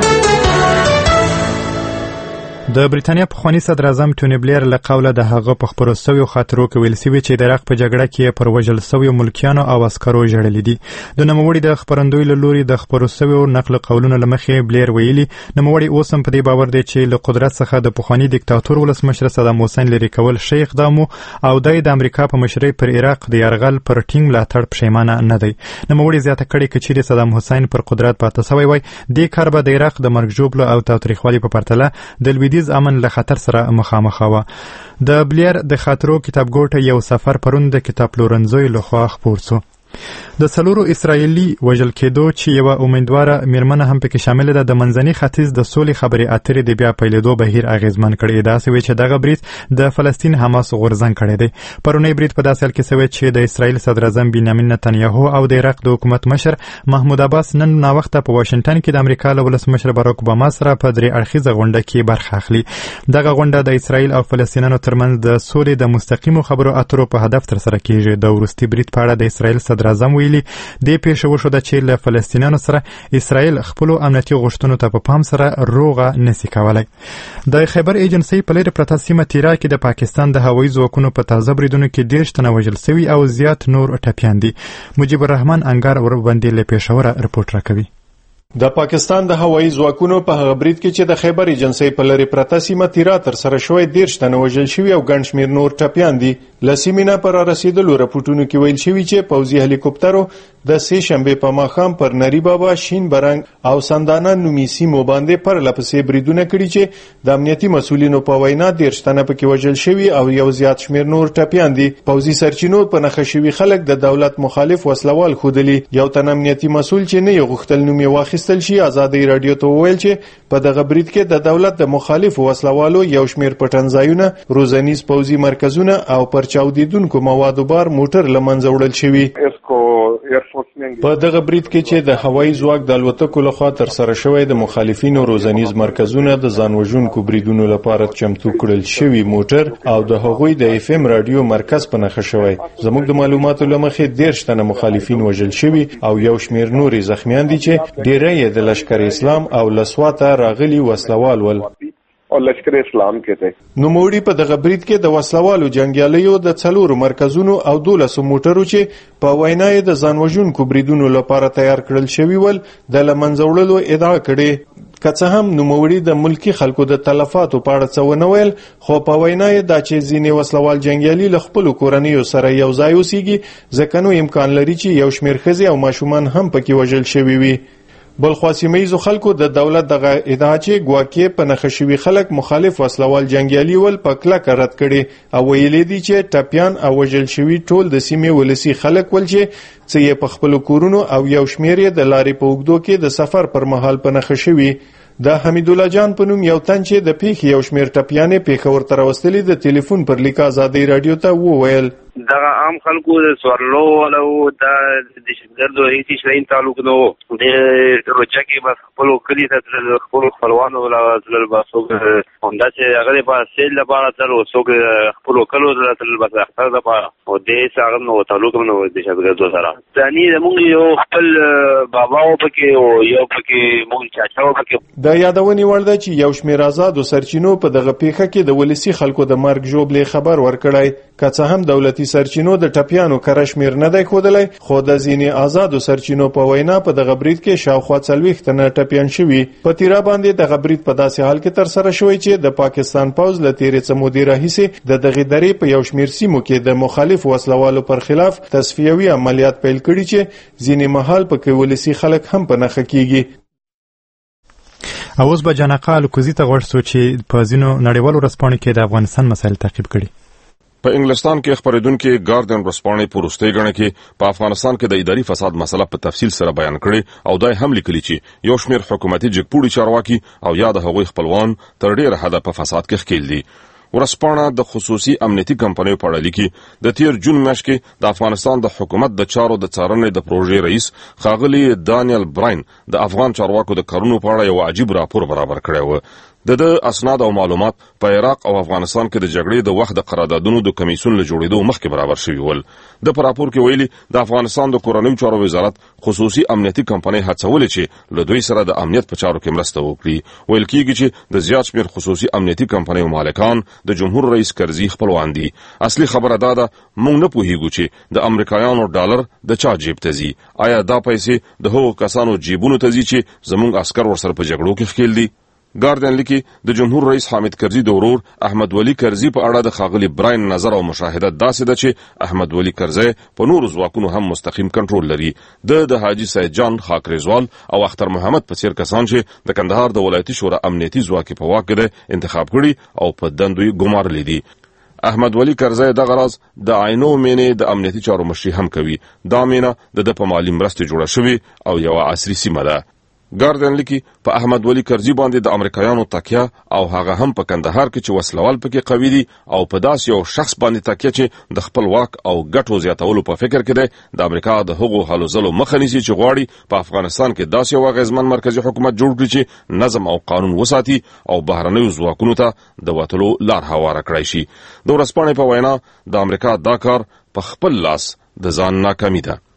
د بریتانیا پخوانی صدر اعظم ټونی بلیر له قوله د هغه په خبرو سوي خاطرو کې ویل سوي چې د عراق په جګړه کې پر وژل سوي ملکیانو او عسکرو جړلې دي. د نوموړي د خبرندوی له لوري د خبرو سوي نقل قولونو لمخې بلیر ویلي نوموړي اوس هم په دې باور دی چې له قدرت څخه د پخوانی دیکتاتور ولسمشر صدام حسین لري کول شي اقدام او د امریکا په مشرۍ پر عراق د یرغل پر ټینګ ملاتړ پښیمانه نه دی. نوموړي زیاته کړې چې د صدام حسین پر قدرت پاتې سوی وای د کار به د عراق د مرګ ژوبله او تاریخوالي په پرتله د لویدیز امن له خطر سره مخامخ و. د بلیر د خاطرو کتابګوټه یو سفر پرون د کتاب لورنزوی لخوا خپور شو. د څلورو اسرایلی وژل کېدو چې یو امیدواره میرمنه هم پکې شامل ده د منځني ختیځ د سولې خبرې اترې د بیا پیلېدو بهیر اغیزمن کړی. دا سوي چې دغه برید د فلسطین حماس غورځنګ کړی دی. پرونی برید په داسې حال کې سوي چې د اسرایل صدر اعظم بنیامین نتنیاهو او د عراق د حکومت مشر محمود عباس نن ناوخته په واشنگټن کې د امریکا له ولسمشر باراک اوباما سره په درې اړخیزه غونډه کې برخه اخلي. دغه غونډه د اسرایل او فلسطینیانو ترمنځ د سولې د مستقیمو خبرو اترو په هدف تر سره کیږي. د وروستي برید په اړه د اسرایل صدر اعظم ویلي د پیښه وشو د چې له فلسطینیانو سره اسرائیل خپل امنیتي غوښتنو ته په پام سره روغه نسی کولای. د خیبر ایجنسی په لري پرته سیمه تیرا کې د پاکستان د هوایي ځواکونو په تازه بریدونو کې ډېر تنه وژل شوي او زیات نور ټپیان دي. مجيب الرحمن انګار ور باندې له پېښور رپورټ راکوي. د پاکستان د هوایي ځواکونو په هغه برید کې چې د خیبر ایجنسی په لري پرته سیمه تیرا تر سره شوی دیرش تنه وژل شوي او ګڼ شمېر نور ټپیان دي. لسیمینا پر رسیدلو رپورټونو کې ویل شوی چې پوځي هلیکوپټرو د سې شنبه په ماښام پر نری بابا شین برنګ او سندانه نومي سیمو باندې پر لپسې بریدونه کړي چې د امنیتي مسولینو په وینا ډیر شتنه پکې وژل شوی او یو زیات شمیر نور ټپیان دي. پوځي سرچینو په نخښه شوی خلک د دولت مخالف وسلوال خودلی. یو تن امنیتي مسول چې نه یو غختل نومي واخیستل شي ازادي رادیو ته ویل چې په دغه برید کې د دولت د مخالف وسلوالو یو شمیر پټنځایونه، روزنیز پوځي مرکزونه او پر چاودیدونکو موادو بار موټر لمنځه وړل شوی. په دغه برید کې چې د هوایي ځواک د الوتکو لخوا تر سره شوی د مخالفینو روزنیز مرکزونه د ځانوژونکو بریدونو لپاره چمتو کړل شوی موټر او د هغوی د اف ام رادیو مرکز په نښه شوی. زموږ د معلوماتو لمخې دیرش تنه مخالفین وژل شوي او یو شمیر نورې زخمیان دي چې ډیری یې د لشکر اسلام او لسواته راغلي وسلوال ول او لشکر اسلام کې ته. نو موړي په دغه برید کې د وسلوالو جنگیالیو د څلورو مرکزونو او دولسو موټرو چې په وینا یې د ځانوژونکو بریدونو لپاره تیار کړل شوي ول د لمنځه وړلو ادعا کړې. که څه هم نوموړي د ملکی خلکو د تلفاتو په اړه څه ونه ویل، خو په وینا یې دا چې ځینې وسلوال جنگیالي له خپلو کورنیو سره یو ځای اوسیږي، ځکه نو امکان لري چې یو شمیر ښځې او ماشومان هم پکې وژل شوي وي. بلخوا سیمه‌ییزو خلکو د دولت دغه ادعا چې ګواکې په نښه شوي خلک مخالف وسلوال جنگیالي ول په کلکه رد کړي او ویلي دي چې ټپیان او وژل شوي ټول د سیمې ولسي خلک ول چې څه یې په خپلو کورونو او یو شمیر یې د لارې په اوږدو کې د سفر پر مهال په نښه شوي. د حمید الله جان په نوم یو تن چې د پیښې یو شمیر ټپیانې پیښور ته راوستلي د ټلیفون پر لیک ازادي رادیو ته وویل دغه عام خلکو د سوارلو ولو د دهشتګرد او هیڅ شین تعلق نو د روچا کې بس خپل کلی ته خپل خپلوانو ولا تل باسو همدا چې هغه په سیل لپاره تل وسوګ خپل کلو تل بس اختر لپاره او د څنګه نو تعلق نو د دهشتګرد سره ځاني موږ یو خپل بابا او پکې او یو پکې موږ چاچا او پکې د یادونې وړ ده چې یو شمیر آزاد سرچینو په دغه پیښه کې د ولسی خلکو د مرګ جوړلې خبر ورکړای. که څه هم دولتي سرچینو د ټپیانو کره شمیر نه دی ښودلی، خو د ځینې آزادو سرچینو په وینا په دغه برید کې شاوخوا څلوېښت تنه ټپیان شوي. په تیرا باندې دغه برید په داسې حال کې ترسره شوی چې د پاکستان پوځ له تیرې څه مودې راهیسې د دغې درې په یو شمیر سیمو کې د مخالف وسلوالو پر خلاف تصفیوي عملیات پیل کړي چې ځینې مهال پکې ولسي خلک هم په نښه کیږي. اوس به جنقه الکوزي ته غوړ سو چې په ځینو نړیوالو ورځپاڼو کې د افغانستان مسایل تعقیب کړي. په انګلستان کې خبرېدونکو ګارډین ورځپاڼې په وروستۍ غڼه کې په افغانستان کې د اداري فساد مسله په تفصیل سره بیان کړي او دای هم لیکلي چې یو شمېر حکومتي جګپوړي چارواکي او یا د هغوی خپلوان تر ډیره حده په فساد کې ښکېل دي. ورځپاڼه د خصوصي امنیتي کمپنیو په اړه لیکي د تیر جون میاشت کې د افغانستان د حکومت د چارو د څارنې د پروژې رئیس ښاغلي دانیل براین د افغان چارواکو د کارونو په اړه یو عجیب راپور برابر کړی و. د د اسناد او معلومات په عراق او افغانستان کې د جګړې د وخت د قراردادونو د کمیسیون له جوړېدو مخکې برابر شوي ول. د په راپور کې ویلي د افغانستان د کورنیو چارو وزارت خصوصي امنیتي کمپنۍ هڅولې چې له دوی سره د امنیت په چارو کې مرسته وکړي. ویل کېږي چې د زیات شمېر خصوصي امنیتي کمپنیو مالکان د جمهور رئیس کرزي خپلوان دي. اصلي خبره دا ده موږ نه پوهیږو چې د امریکایانو ډالر د چا جیب ته ځي. آیا دا پیسې د هغو کسانو جیبونو ته ځي چې زموږ عسکر ورسره په جګړو کې ښکېل دي؟ ګارډین لیکي د جمهور رئیس حامد کرزي د ورور احمد ولی کرزي په اړه د ښاغلي براین نظر او مشاهده داسې ده چې احمد ولی کرزي په نورو ځواکونو هم مستقیم کنټرول لري. د د حاجي سید جان خاکریزوال او اختر محمد په څیر کسان چې د کندهار د ولایتي شورا امنیتي ځواک په واک کې انتخاب کړي او په دندوی ګمارلي دي. احمد ولی کرزي دغه راز د عینو مینې د امنیتي چارو مشري هم کوي. دا مینه د د په مالي مرستې جوړه شوې او یو عصري سیمه ده. ګارډین لیکي په احمد ولی کرزي باندې د امریکایانو تکیه او هغه هم په کندهار کې چې وسلوال پکې قوي دي او په داس یو شخص باندې تکیه چې د خپل واک او ګټو زیاتولو په فکر کې دی د امریکا د هغو هلو ځلو مخه نیسي چې غواړي په افغانستان کې داس یو اغیزمن مرکزی حکومت جوړ کړي چې نظم او قانون وساتي او بهرنیو ځواکونو ته د وتلو لار هواره کړی شي. د ورځپاڼې په وینا د امریکا دا کار په خپل لاس د ځان ناکامي ده.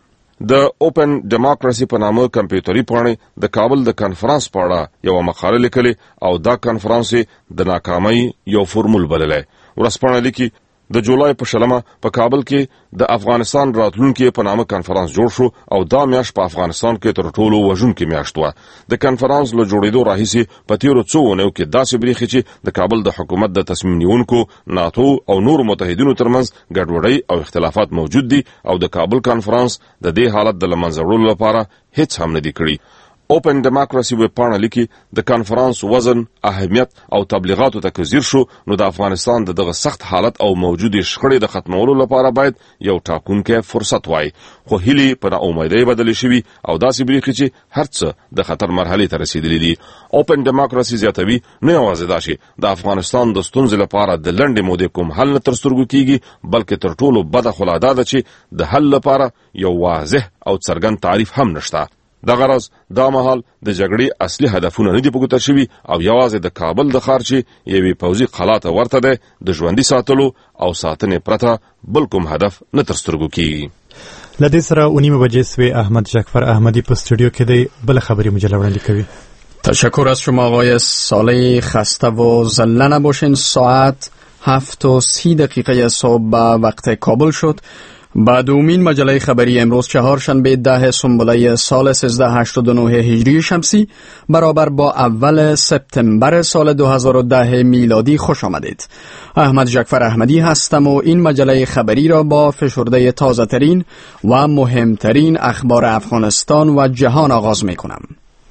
د اوپن ډیموکراسي په نامه کمپیوټري پاڼې د کابل د کنفرانس په اړه یو مقاله لیکلې او دا کنفرانس د ناکامۍ یو فرمول بللی. ورځپاڼه لیکي د جولای په شلمه په کابل کې د افغانستان راتلونکي په نامه کانفرنس جوړ شو او دا میاشت په افغانستان کې تر ټولو وژونکې میاشت وه. د کانفرنس له جوړېدو راهیسې په تیرو څو اونیو کې داسې بریښي چې د کابل د حکومت د تصمیم نیونکو، ناتو او نورو متحدینو ترمنځ ګډوډۍ او اختلافات موجود دي او د کابل کانفرنس د دې حالت د له منځه وړلو لپاره هیڅ هم نه دي کړي. اوپن ډیموکراسي ویب پاڼه لیکي د کانفرنس وزن، اهمیت او تبلیغاتو ته کزیر شو نو د افغانستان د دغه سخت حالت او موجودي شخړې د ختمولو لپاره باید یو ټاکونکی فرصت وای. خو هیلي په امیدۍ بدلې شوي او داسې بریښي چې هر څه د خطر مرحلې ته رسیدلي دي. اوپن ډیموکراسي زیاتوي نه یوازې دا چې د افغانستان د ستونزې لپاره د لنډې مودې کوم حل نه تر سترګو کیږي، بلکې تر ټولو بده خو لا دا ده چې د حل لپاره یو واضح او څرګند تعریف هم نشته. د غرض دا مهال د جګړې اصلي هدفونه نه دي په ګوته شوي او یوازې د کابل د ښار چې یوې پوځي قلا ته ورته دی د ژوندي ساتلو او ساتنې پرته بل کوم هدف نه تر سترګو کیږي. له دې سره اونیمه بجې سوی احمد جعفر احمدی په استودیو کې دی بل خبری مجله وړاندې کوي. تشکر از شما آقای صالحی. خسته و زله نباشین. ساعت هفت و سی دقیقه صبح به وقت کابل شد. با دومین مجله خبری امروز چهارشنبه ده سنبله سال سیزده هشتاد و نه هجری شمسی برابر با اول سپتامبر سال دو هزار و ده میلادی خوش آمدید. احمد جعفر احمدی هستم و این مجله خبری را با فشرده تازه ترین و مهمترین اخبار افغانستان و جهان آغاز می کنم.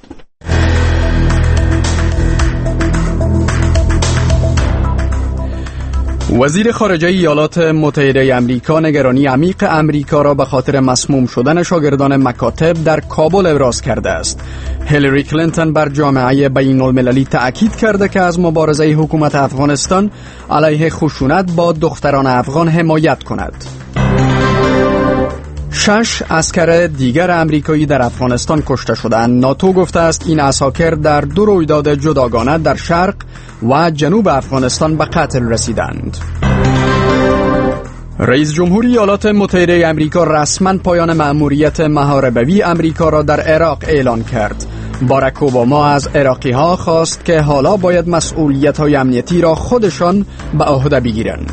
وزیر خارجه ایالات متحده آمریکا نگرانی عمیق آمریکا را به خاطر مسموم شدن شاگردان مکاتب در کابل ابراز کرده است. هیلاری کلینتون بر جامعه بین المللی تأکید کرده که از مبارزه حکومت افغانستان علیه خشونت با دختران افغان حمایت کند. شش عسکر دیگر امریکایی در افغانستان کشته شدند. ناتو گفته است این عساکر در دو رویداد جداگانه در شرق و جنوب افغانستان به قتل رسیدند. رئیس جمهوری ایالات متحده آمریکا رسما پایان مأموریت محاربوی آمریکا را در عراق اعلان کرد. باراک اوباما از عراقی ها خواست که حالا باید مسئولیت های امنیتی را خودشان به عهده بگیرند.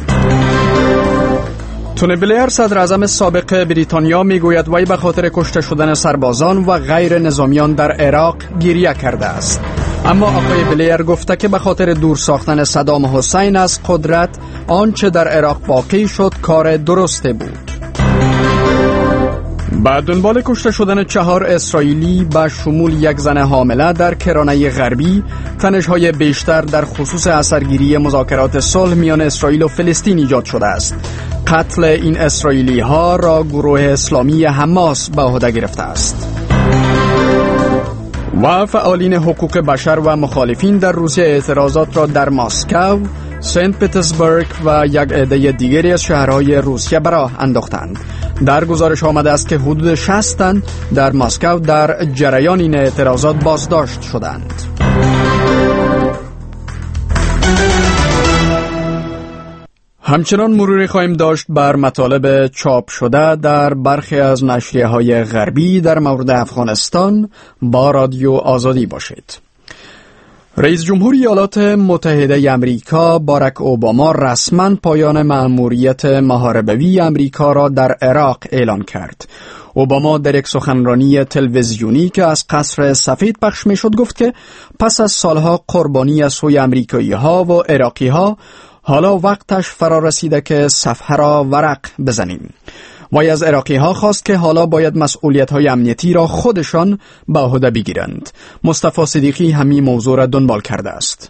تونی بلیر صدر اعظم سابق بریتانیا میگوید وی به خاطر کشته شدن سربازان و غیر نظامیان در عراق گریه کرده است. اما آقای بلیر گفته که به خاطر دور ساختن صدام حسین از قدرت آنچه در عراق واقع شد کار درسته بود. بعد دنبال کشته شدن چهار اسرائیلی به شمول یک زن حامله در کرانه غربی، تنش‌های بیشتر در خصوص اثرگیری مذاکرات صلح میان اسرائیل و فلسطین ایجاد شده است. قتل این اسرائیلی ها را گروه اسلامی حماس به عهده گرفته است. و فعالین حقوق بشر و مخالفین در روسیه اعتراضات را در مسکو، سنت پترزبورگ و یک عده دیگری از شهرهای روسیه به راه انداختند. در گزارش آمده است که حدود شصت تن در مسکو در جریان این اعتراضات بازداشت شدند. همچنان مروری خواهیم داشت بر مطالب چاپ شده در برخی از نشریه‌های غربی در مورد افغانستان. با رادیو آزادی باشید. رئیس جمهوری ایالات متحده آمریکا باراک اوباما رسما پایان مأموریت محاربوی آمریکا را در عراق اعلان کرد. اوباما در یک سخنرانی تلویزیونی که از قصر سفید پخش میشد گفت که پس از سالها قربانی از سوی آمریکایی‌ها و عراقی‌ها حالا وقتش فرا رسیده که صفحه را ورق بزنیم. وی از عراقی ها خواست که حالا باید مسئولیت های امنیتی را خودشان به عهده بگیرند. مصطفی صدیقی همین موضوع را دنبال کرده است.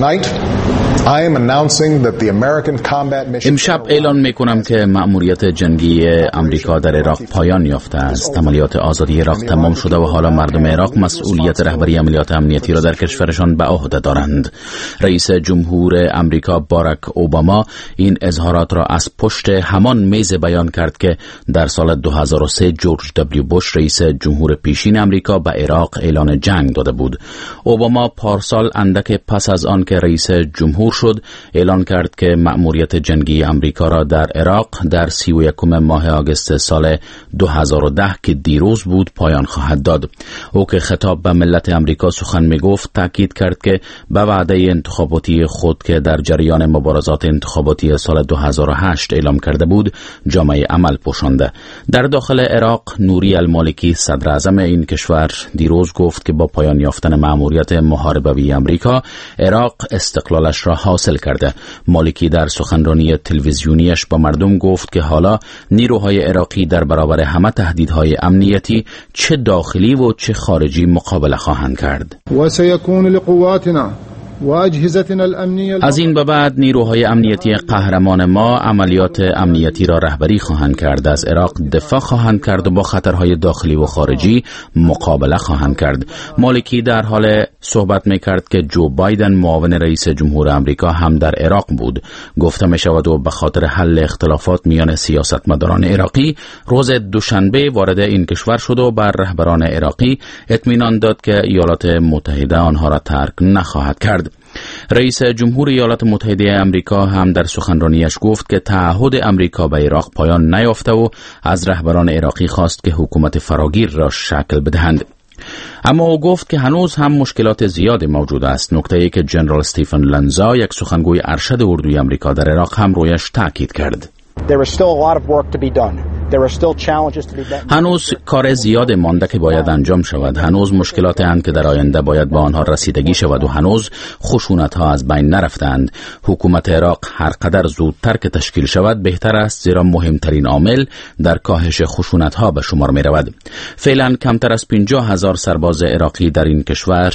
امشب اعلان میکنم که مأموریت جنگی امریکا در عراق پایان یافته است. عملیات آزادی عراق تمام شده و حالا مردم عراق مسئولیت رهبری عملیات امنیتی را در کشورشان به عهده دارند. رئیس جمهور امریکا باراک اوباما این اظهارات را از پشت همان میز بیان کرد که در سال دو هزار و سه جورج دبلیو بوش رئیس جمهور پیشین امریکا به عراق اعلان جنگ داده بود. اوباما پارسال اندک پس از آن که رئیس جمهور دور شد، اعلان کرد که مأموریت جنگی امریکا را در عراق در سی و یکم ماه آگوست سال دو هزار و ده که دیروز بود پایان خواهد داد. او که خطاب به ملت امریکا سخن می گفت تاکید کرد که به وعده انتخاباتی خود که در جریان مبارزات انتخاباتی سال دو هزار و هشت اعلام کرده بود جامعه عمل پوشانده. در داخل عراق نوری المالکی صدر اعظم این کشور دیروز گفت که با پایان یافتن مأموریت محاربوی امریکا عراق استقلالش را حاصل کرده. مالکی در سخنرانی تلویزیونیش با مردم گفت که حالا نیروهای عراقی در برابر همه تهدیدهای امنیتی چه داخلی و چه خارجی مقابله خواهند کرد. و سيكون لقواتنا از این به بعد نیروهای امنیتی قهرمان ما عملیات امنیتی را رهبری خواهند کرد، از عراق دفاع خواهند کرد و با خطرهای داخلی و خارجی مقابله خواهند کرد. مالکی در حال صحبت می‌کرد که جو بایدن معاون رئیس جمهور آمریکا هم در عراق بود. گفته می‌شود و به خاطر حل اختلافات میان سیاستمداران عراقی روز دوشنبه وارد این کشور شد و بر رهبران عراقی اطمینان داد که ایالات متحده آنها را ترک نخواهد کرد. رئیس جمهور ایالات متحده آمریکا هم در سخنرانیش گفت که تعهد امریکا به عراق پایان نیافته و از رهبران عراقی خواست که حکومت فراگیر را شکل بدهند. اما او گفت که هنوز هم مشکلات زیادی موجود است. نکته‌ای که جنرال استیفن لنزا یک سخنگوی ارشد اردوی آمریکا در عراق هم رویش تاکید کرد. هنوز کار زیاد مانده که باید انجام شود. هنوز مشکلات اند که در آینده باید با آنها رسیدگی شود و هنوز خشونت ها از بین نرفتند. حکومت عراق هر قدر زودتر که تشکیل شود بهتر است، زیرا مهمترین عامل در کاهش خشونت ها به شمار می رود. فعلا کمتر از پنجاه هزار سرباز عراقی در این کشور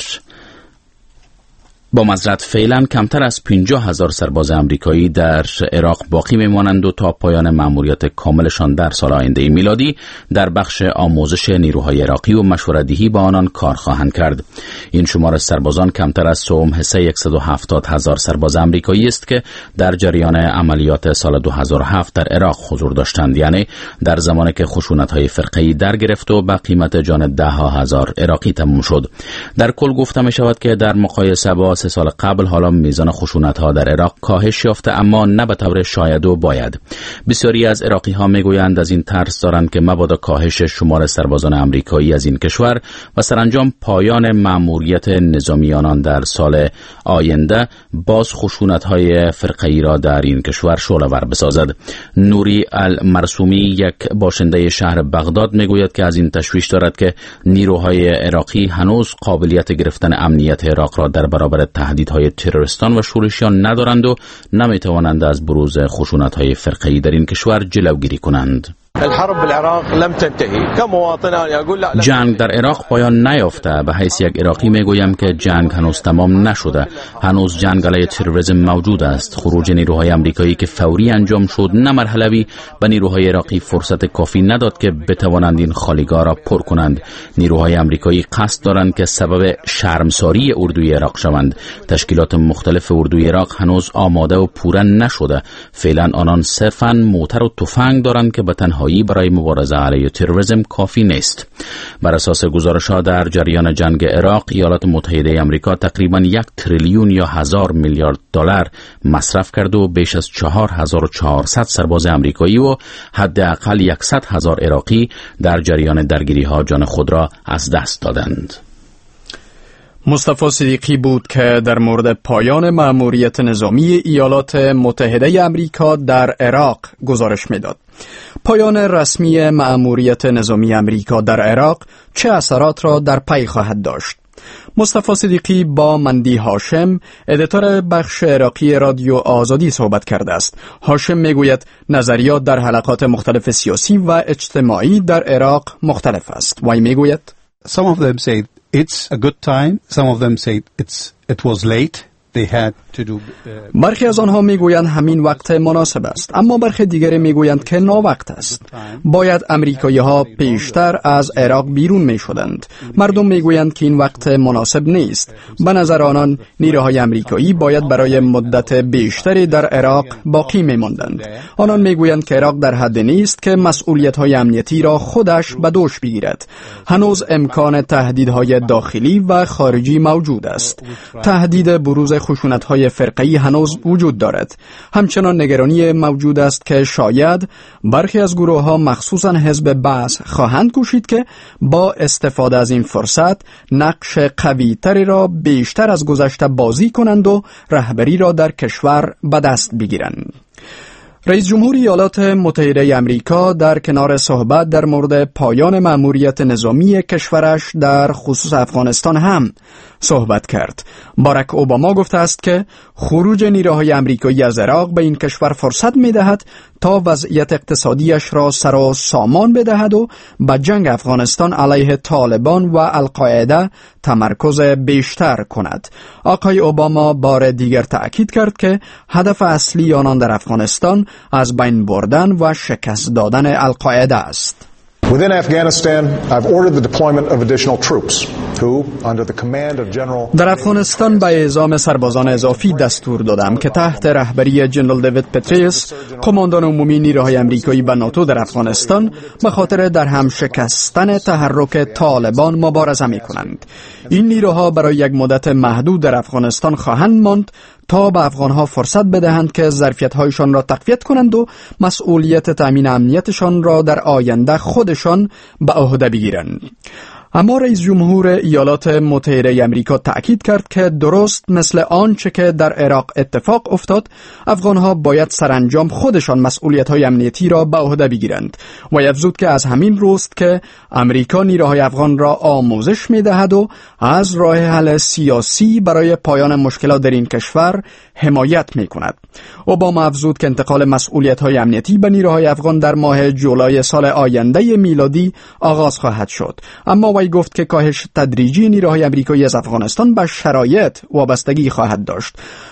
با معذرت فعلا کمتر از پنجاه هزار سرباز امریکایی در عراق باقی میمانند و تا پایان مأموریت کاملشان در سال آینده میلادی در بخش آموزش نیروهای عراقی و مشوره‌دهی با آنان کار خواهند کرد. این شمار سربازان کمتر از سوم حصه صد و هفتاد هزار سرباز امریکایی است که در جریان عملیات سال دو هزار و هفت در عراق حضور داشتند، یعنی در زمانی که خشونت‌های فرقه‌ای در گرفت و به قیمت جان ده ها هزار عراقی تمام شد. در کل گفته می شود که در مقایسه با سه سال قبل حالا میزان خشونت‌ها در عراق کاهش یافته، اما نه به طور شاید و باید. بسیاری از عراقی‌ها میگویند از این ترس دارند که مبادا کاهش شمار سربازان آمریکایی از این کشور و سرانجام پایان مأموریت نظامی آنان در سال آینده باز خشونت‌های فرقه‌ای را در این کشور شعله‌ور بسازد. نوری المرسومی یک باشنده شهر بغداد میگوید که از این تشویش دارد که نیروهای عراقی هنوز قابلیت گرفتن امنیت عراق را در برابر تهدیدهای تروریستان و شورشیان ندارند و نمیتوانند از بروز خشونت‌های فرقه‌ای در این کشور جلوگیری کنند. الحرب بالعراق لم تنتهي كمواطن يقول لا. جنگ در عراق پایان نیافته. به حیث یک عراقی میگویم که جنگ هنوز تمام نشده. هنوز جنگ علیه تروریسم موجود است. خروج نیروهای آمریکایی که فوری انجام شد نه مرحله‌ای به نیروهای عراقی فرصت کافی نداد که بتوانند این خالیگاه را پر کنند. نیروهای آمریکایی قصد دارند که سبب شرمساری اردوی عراق شوند. تشکیلات مختلف اردوی عراق هنوز آماده و پوره نشده. فعلا آنان صرفاً موتر و تفنگ دارند که به تنهایی برای مبارزه علیه تروریسم کافی نیست. بر اساس گزارش‌ها در جریان جنگ عراق ایالات متحده آمریکا تقریباً یک تریلیون یا هزار میلیارد دلار مصرف کرد و بیش از چهار هزار و چهارصد سرباز آمریکایی و حداقل صد هزار عراقی در جریان درگیری‌ها جان خود را از دست دادند. مصطفی صدیقی بود که در مورد پایان مأموریت نظامی ایالات متحده آمریکا در عراق گزارش میداد. پایان رسمی مأموریت نظامی آمریکا در عراق چه اثرات را در پی خواهد داشت؟ مصطفی صدیقی با مندی هاشم ادیتور بخش عراقی رادیو آزادی صحبت کرده است. هاشم میگوید نظریات در حلقات مختلف سیاسی و اجتماعی در عراق مختلف است. وی میگوید Some of them say it's a good time. Some of them say it's it was late. They had to do. برخی از آنها میگویند همین وقت مناسب است، اما برخی دیگری میگویند که ناوقت است. باید امریکایی ها پیشتر از عراق بیرون می شدند. مردم میگویند که این وقت مناسب نیست. به نظر آنان نیروهای امریکایی باید برای مدت بیشتری در عراق باقی می ماندند. آنان میگویند که عراق در حد نیست که مسئولیت های امنیتی را خودش به دوش بگیرد. هنوز امکان تهدیدهای داخلی و خارجی موجود است. تهدید بروز خشونت‌های فرقه‌ای هنوز وجود دارد. همچنان نگرانی موجود است که شاید برخی از گروه‌ها مخصوصاً حزب بعث خواهند کوشید که با استفاده از این فرصت نقش قوی‌تری را بیشتر از گذشته بازی کنند و رهبری را در کشور به دست بگیرند. رئیس جمهور ایالات متحده آمریکا در کنار صحبت در مورد پایان مأموریت نظامی کشورش در خصوص افغانستان هم صحبت کرد. باراک اوباما گفته است که خروج نیروهای آمریکایی از عراق به این کشور فرصت می‌دهد تا وضعیت اقتصادیش را سر و سامان بدهد و به جنگ افغانستان علیه طالبان و القاعده تمرکز بیشتر کند. آقای اوباما بار دیگر تأکید کرد که هدف اصلی آنان در افغانستان از بین بردن و شکست دادن القاعده است. Within Afghanistan, I've ordered the deployment of additional troops who, under the command of General... در افغانستان به اعزام سربازان اضافی دستور دادم که تحت رهبری جنرال دیوید پتریس، قماندان عمومی نیروهای آمریکایی به ناتو در افغانستان، به خاطر در هم شکستن تحرک طالبان مبارزه می کنند. این نیروها برای یک مدت محدود در افغانستان خواهند ماند تا به افغانها فرصت بدهند که ظرفیت‌هایشان را تقویت کنند و مسئولیت تأمین امنیتشان را در آینده خودشان به عهده بگیرند. اما رئیس جمهور ایالات متحده آمریکا تأکید کرد که درست مثل آنچه که در عراق اتفاق افتاد، افغانها باید سرانجام خودشان مسئولیت‌های امنیتی را به عهده بگیرند و افزود که از همین روست که امریکا نیروهای افغان را آموزش می‌دهد و از راه حل سیاسی برای پایان مشکلات در این کشور حمایت می‌کند. اوباما افزود که انتقال مسئولیت‌های امنیتی به نیروهای افغان در ماه جولای سال آینده میلادی آغاز خواهد شد. اما وی گفت که کاهش تدریجی نیروهای آمریکایی از افغانستان به شرایط وابستگی خواهد داشت.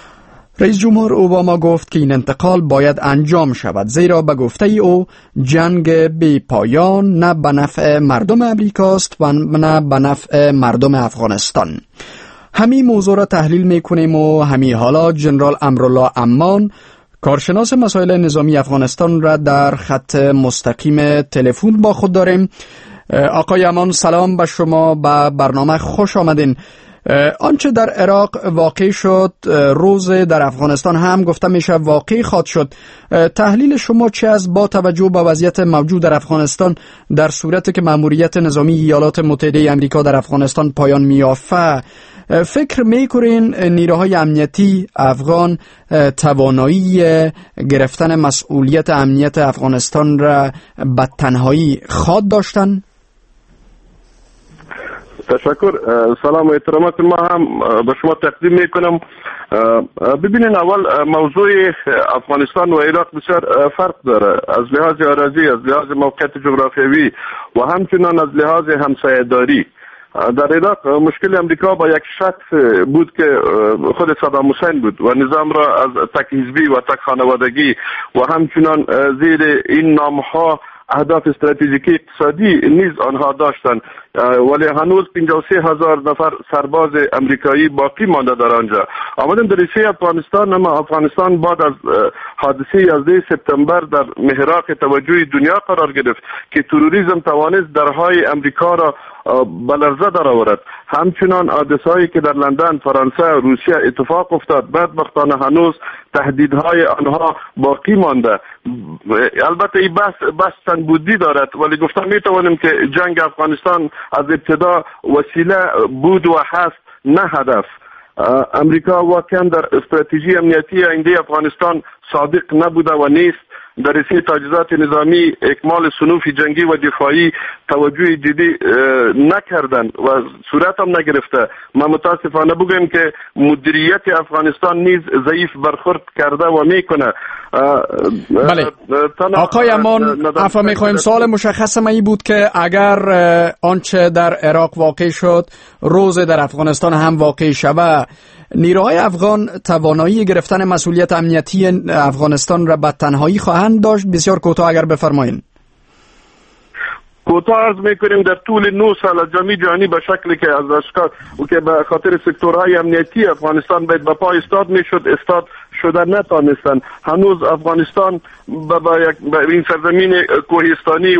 رئیس جمهور اوباما گفت که این انتقال باید انجام شود، زیرا به گفته او جنگ بی پایان نه به نفع مردم امریکاست و نه به نفع مردم افغانستان. همین موضوع را تحلیل میکنیم و همین حالا جنرال امرالله امان، کارشناس مسائل نظامی افغانستان را در خط مستقیم تلفن با خود داریم. آقای امان، سلام به شما، به برنامه خوش آمدین. آنچه در عراق واقع شد روز در افغانستان هم گفته میشه واقع خواهد شد. تحلیل شما چه از با توجه به وضعیت موجود در افغانستان در صورتی که مأموریت نظامی ایالات متحده آمریکا در افغانستان پایان می‌یافته، فکر میکنین نیروهای امنیتی افغان توانایی گرفتن مسئولیت امنیت افغانستان را به تنهایی خواهد داشتن؟ تشکر. سلام و احترامات ما هم به شما تقدیم میکنم. ببینین، اول موضوع افغانستان و عراق بسیار فرق داره از لحاظ اراضی، از لحاظ موقعیت جغرافیایی و همچنان از لحاظ همسایه‌داری. در عراق مشکل امریکا با یک شخص بود که خود صدام حسین بود و نظام را از تک حزبی و تک خانوادگی و همچنان زیر این نامها اهداف استراتژیکی اقتصادی نیز آنها داشتند، ولی هنوز پنجاه و سه هزار نفر سرباز امریکایی باقی مانده در آنجا. آمدن در ریشه افغانستان، اما افغانستان بعد از حادثه یازده سپتامبر در محراق توجه دنیا قرار گرفت که تروریسم توانست درهای امریکا را بلرزه در آورد. همچنان حادثه‌هایی که در لندن، فرانسه، روسیه اتفاق افتاد، بدبختانه هنوز تهدیدهای آنها باقی مانده. البته این بحث بحث چندبودی دارد، ولی گفتم میتوانیم که جنگ افغانستان از ابتدا وسیله بود و هست، نه هدف. امریکا واقعا در استراتژی امنیتی آینده افغانستان صادق نبوده و نیست. در رسیه تجهیزات نظامی، اکمال صنوف جنگی و دفاعی توجه جدی نکردند و صورت هم نگرفته. ما متاسفانه بگویم که مدیریت افغانستان نیز ضعیف برخورد کرده و میکنه. بله آقای امان، عفو میخوایم، سوال مشخص من این بود که اگر آنچه در عراق واقع شد روز در افغانستان هم واقع شود، نیروهای افغان توانایی گرفتن مسئولیت امنیتی افغانستان را به تنهایی خواهند داشت؟ بسیار کوتاه اگر بفرمایید. کوتاه عرض میکنیم در طول نه سال از جامعه جهانی به شکلی که از اشکال و که به خاطر سکتورهای امنیتی افغانستان باید به پای استاد میشد، استاد شده نتانستند. هنوز افغانستان با, با, یک با این سرزمین کوهستانی و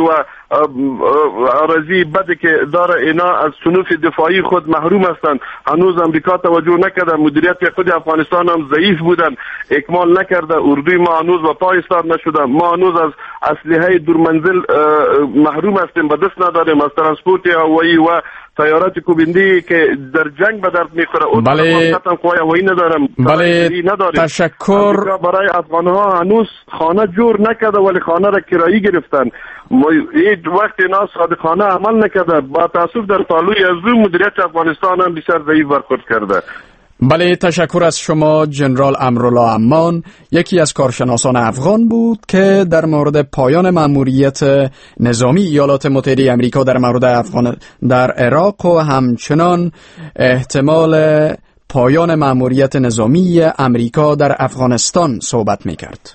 عرضی بده که داره اینا از صنوف دفاعی خود محروم هستند. هنوز امریکا توجه نکرده، مدیریت خود افغانستان هم ضعیف بودن، اکمال نکرده، اردوی ما هنوز به پای ایستاد نشده، ما هنوز از اسلحه دورمنزل محروم هستیم، به دست نداریم، از ترانسپورت هوایی و سیارات کوبنده که در جنگ به درد میخوره. بله قوای هوایی ندارم، بله تشکر. برای افغانها هنوز خانه جور نکرده ولی خانه را کرایی گرفتن. هیچ وقت اینا صادقانه عمل نکرده. با تاسف در پالوی از او مدیریت افغانستان هم بسیار ضعیف برخورد کرده. بله تشکر از شما جنرال امرالله امان، یکی از کارشناسان افغان بود که در مورد پایان مأموریت نظامی ایالات متحده آمریکا در مورد افغان در عراق و همچنان احتمال پایان مأموریت نظامی آمریکا در افغانستان صحبت می‌کرد.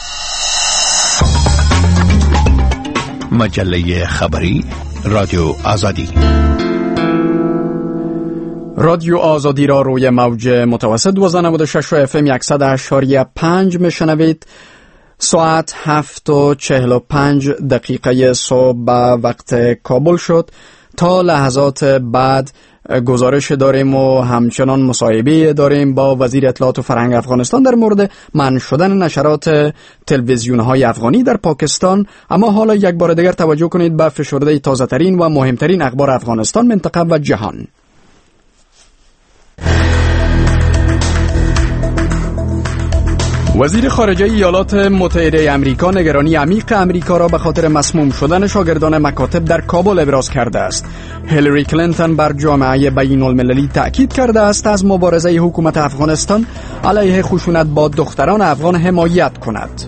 مجله خبری رادیو آزادی. رادیو آزادی را روی موج متوسط دوازده نود و شش و اف ام صد و اشاری پنج میشنوید. ساعت هفت و چهل و پنج دقیقه صبح به وقت کابل شد. تا لحظات بعد گزارش داریم و همچنان مصاحبه داریم با وزیر اطلاعات و فرهنگ افغانستان در مورد منع شدن نشرات تلویزیون های افغانی در پاکستان. اما حالا یک بار دیگر توجه کنید به فشرده تازه ترین و مهمترین اخبار افغانستان، منطقه و جهان. وزیر خارجه ایالات متحده آمریکا نگرانی عمیق آمریکا را به خاطر مسموم شدن شاگردان مکاتب در کابل ابراز کرده است. هیلاری کلینتون بر جامعه بین المللی تأکید کرده است از مبارزه حکومت افغانستان علیه خشونت با دختران افغان حمایت کند.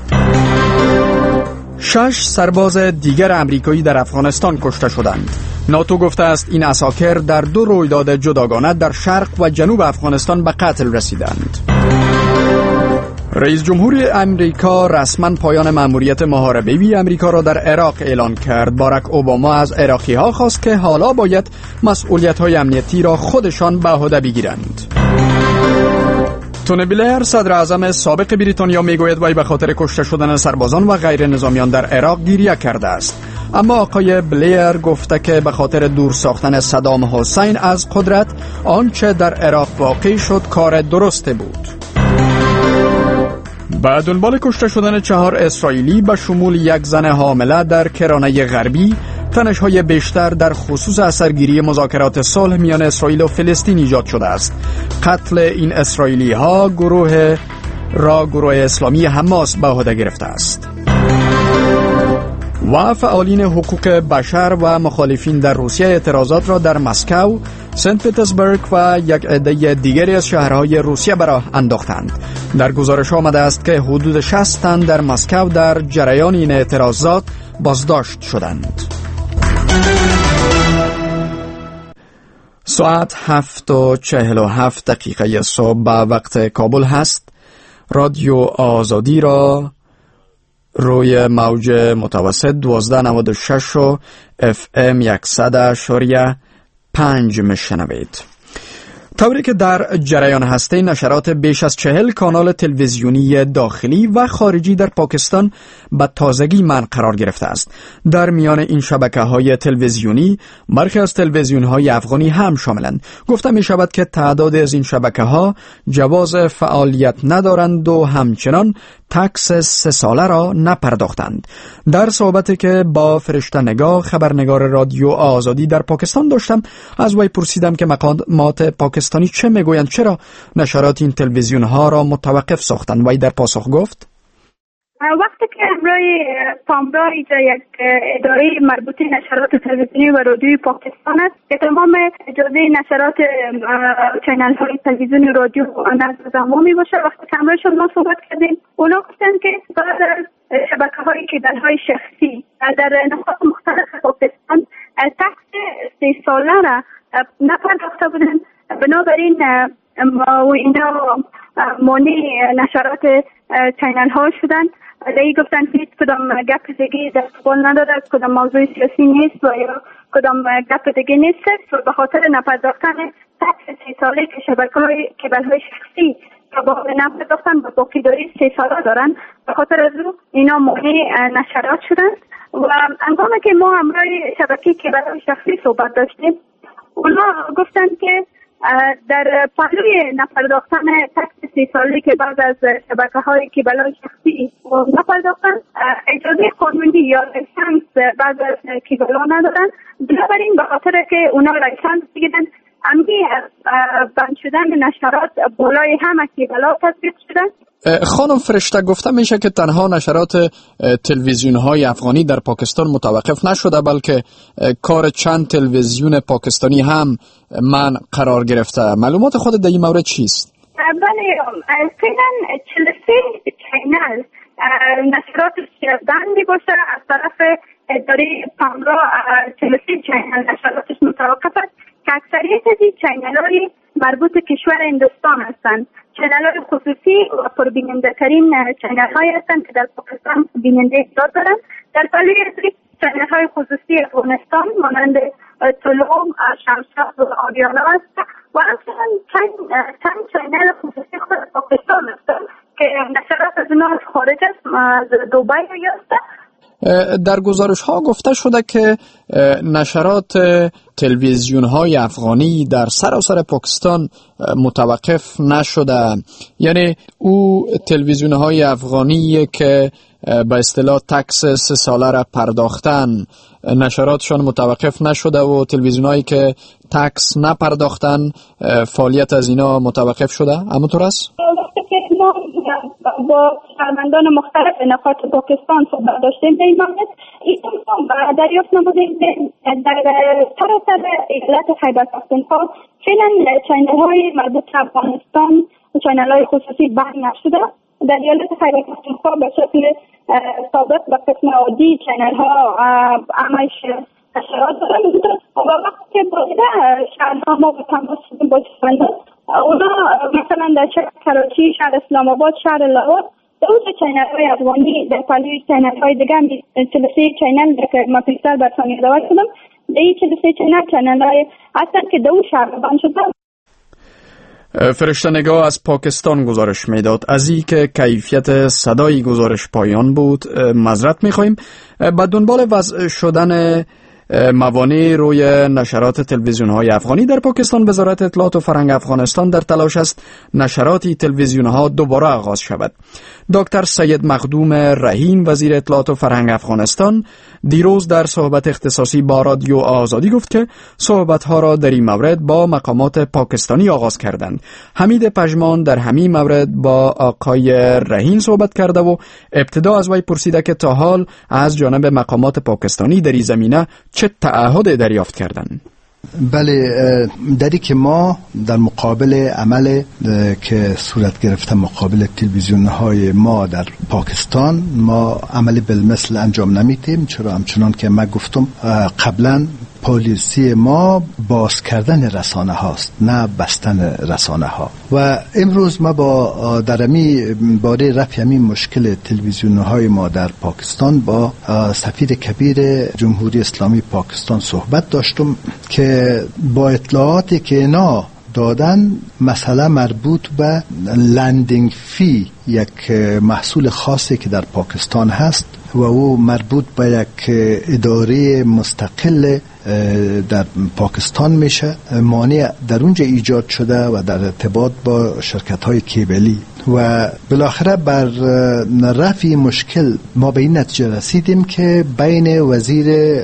شش سرباز دیگر آمریکایی در افغانستان کشته شدند. ناتو گفته است این عساکر در دو رویداد جداگانه در شرق و جنوب افغانستان به قتل رسیدند. رئیس جمهور امریکا رسما پایان مأموریت محاربه‌ای امریکا را در عراق اعلان کرد. باراک اوباما از عراقی‌ها خواست که حالا باید مسئولیت‌های امنیتی را خودشان به عهده بگیرند. تونی بلیر صدر اعظم سابق بریتانیا میگوید وی به خاطر کشته شدن سربازان و غیر نظامیان در عراق گریه کرده است. اما آقای بلیر گفته که به خاطر دور ساختن صدام حسین از قدرت آنچه در عراق واقع شد کار درسته بود. به دنبال کشته شدن چهار اسرائیلی به شمول یک زن حامله در کرانه غربی، تنش‌های بیشتر در خصوص اثرگیری مذاکرات صلح میان اسرائیل و فلسطین ایجاد شده است. قتل این اسرائیلی‌ها گروه را گروه اسلامی حماس به عهده گرفته است. و فعالین حقوق بشر و مخالفین در روسیه اعتراضات را در مسکو، سنت پترزبورگ و یک عده دیگری از شهرهای روسیه به راه انداختند. در گزارش آمده است که حدود شصت تن در مسکو در جریان این اعتراضات بازداشت شدند. ساعت هفت و چهل و هفت دقیقه صبح به وقت کابل هست. رادیو آزادی را روی موج متوسط دوازده نود و شش و اف ام صد و اشاری پنج میشنوید. طوری که در جریان هسته نشرات بیش از چهل کانال تلویزیونی داخلی و خارجی در پاکستان به تازگی منع قرار گرفته است. در میان این شبکه‌های تلویزیونی برخی از تلویزیون‌های افغانی هم شاملند. گفته می شود که تعداد از این شبکه‌ها جواز فعالیت ندارند و همچنان تکس سه ساله را نپرداختند. در صحبتی که با فرشته نگاه خبرنگار رادیو آزادی در پاکستان داشتم، از وی پرسیدم که مقامات پاکستانی چه میگویند، چرا نشرات این تلویزیون ها را متوقف ساختند. وی در پاسخ گفت: وقتی که امروی پامرا یک اداره مربوط نشرات تلویزیونی و رادیوی پاکستان است که تمام اجازه نشرات چینل های تلویزیونی و رادیو نزد زمانی باشه، وقتی که امروی شما صحبت کردیم اونا گفتن که بعد از شبکه های کیبل های شخصی در نقاط مختلف پاکستان تکس سه ساله را نپرداخته بودن، بنابراین اینا مانع نشرات چینل ها شدن. دیگه گفتن که هیچ کدام گپ دیگه در قبال نداره، کدام موضوع سیاسی نیست و یا کدام گپ دیگه نیست و به خاطر نپرداختن تکس سی ساله که شبکه های کیبل های شخصی که با نپرداختن و باقی داری سه ساله دارن، به خاطر از رو اینا مانع نشرات شدن و هنگامی که ما همراه شبکه کیبل‌های شخصی صحبت داشتیم، اونا گفتند که در پهلوی نپرداختن تکس سی ساله که بعد از شبکه های کیبل‌های شخصی نپرداختن، اجازه قانونی یا لیسانس بعد از کیبل‌ها ندارن. بنابراین به خاطر که اونا لیسانس بگیرن، امی بند شدن نشرات بالای همه کیبل‌ها تثبیت شدن. خانم فرشته، گفته میشه که تنها نشرات تلویزیون های افغانی در پاکستان متوقف نشده، بلکه کار چند تلویزیون پاکستانی هم من قرار گرفته. معلومات خود در این مورد چیست؟ بله، فعلا چهل و سه چینل نشراتش بند باشه از طرف اداره پامرا. چهل و سه چینل نشراتش متوقف است که اکثریت از این چینل های مربوط کشور هندوستان هستند. چینل های خصوصی و پربیننده ترین چینل های هستند که در پاکستان بیننده ایجاد دارند. در پهلوی چینل های خصوصی افغانستان مانند طلوع، شمشاد و آریانا است و اصلا چند چند چینل خصوصی خود پاکستان هستند که نشرات از اونها از خارج است، از دوبای است. در گزارش ها گفته شده که نشرات تلویزیون های افغانی در سراسر پاکستان متوقف نشده، یعنی او تلویزیون های افغانی که به اصطلاح تکس سه ساله را پرداختن نشراتشان متوقف نشده و تلویزیون هایی که تکس نپرداختن فعالیت از اینا متوقف شده. همونطور است؟ ما با شهروندان مختلف نقاط پاکستان صحبت داشتیم در این مورد. این دریافت نمودیم در سراسر ایالت خیبر پختونخوا فعلا چینل های مربوط به افغانستان و چینل های خصوصی بند نشده. در ایالت خیبر پختونخوا به شکل ثابت و قسم عادی چینل ها همش نشرات دارن و وقتی که باید شهرها ما به تماس شدیم با شهروندان، اونا مثلا در شهر کراچی، شهر اسلام آباد، شهر لاهور دوز چینل های افغانی در پهلوی چینل های دیگه چهل و سه چینل که ما پیشتر بر ثانیه دعوت شدم، در این چهل و سه چینل چینل های هستن که دو شهر بند شدن. فرشته نگاه از پاکستان گزارش میداد. از این که کیفیت صدای گزارش پایان بود معذرت میخواهیم. به دنبال وضع شدن موانع روی نشرات تلویزیون های افغانی در پاکستان، وزارت اطلاعات و فرهنگ افغانستان در تلاش است نشراتی تلویزیون ها دوباره آغاز شود. دکتر سید مخدوم رحیم، وزیر اطلاعات و فرهنگ افغانستان، دیروز در صحبت اختصاصی با رادیو آزادی گفت که صحبت ها را در این مورد با مقامات پاکستانی آغاز کردند. حمید پژمان در همین مورد با آقای رحیم صحبت کرده و ابتدا از وی پرسیده که تا حال از جانب مقامات پاکستانی در این زمینه چه تعهد دریافت کردند. بله، دری که ما در مقابل عمل که صورت گرفته مقابل تلویزیون های ما در پاکستان، ما عمل بالمثل انجام نمیدیم، چرا همچنان که من گفتم قبلا پالیسی ما باز کردن رسانه هاست نه بستن رسانه ها. و امروز ما با درمی باره رفع همین مشکل تلویزیون های ما در پاکستان با سفیر کبیر جمهوری اسلامی پاکستان صحبت داشتم که با اطلاعاتی که اینا دادن مسئله مربوط به لندینگ فی، یک محصول خاصی که در پاکستان هست و او مربوط به یک اداره مستقل در پاکستان میشه، مانع در اونجا ایجاد شده و در ارتباط با شرکت های کیبلی و بالاخره بر رفع مشکل ما به این نتیجه رسیدیم که بین وزیر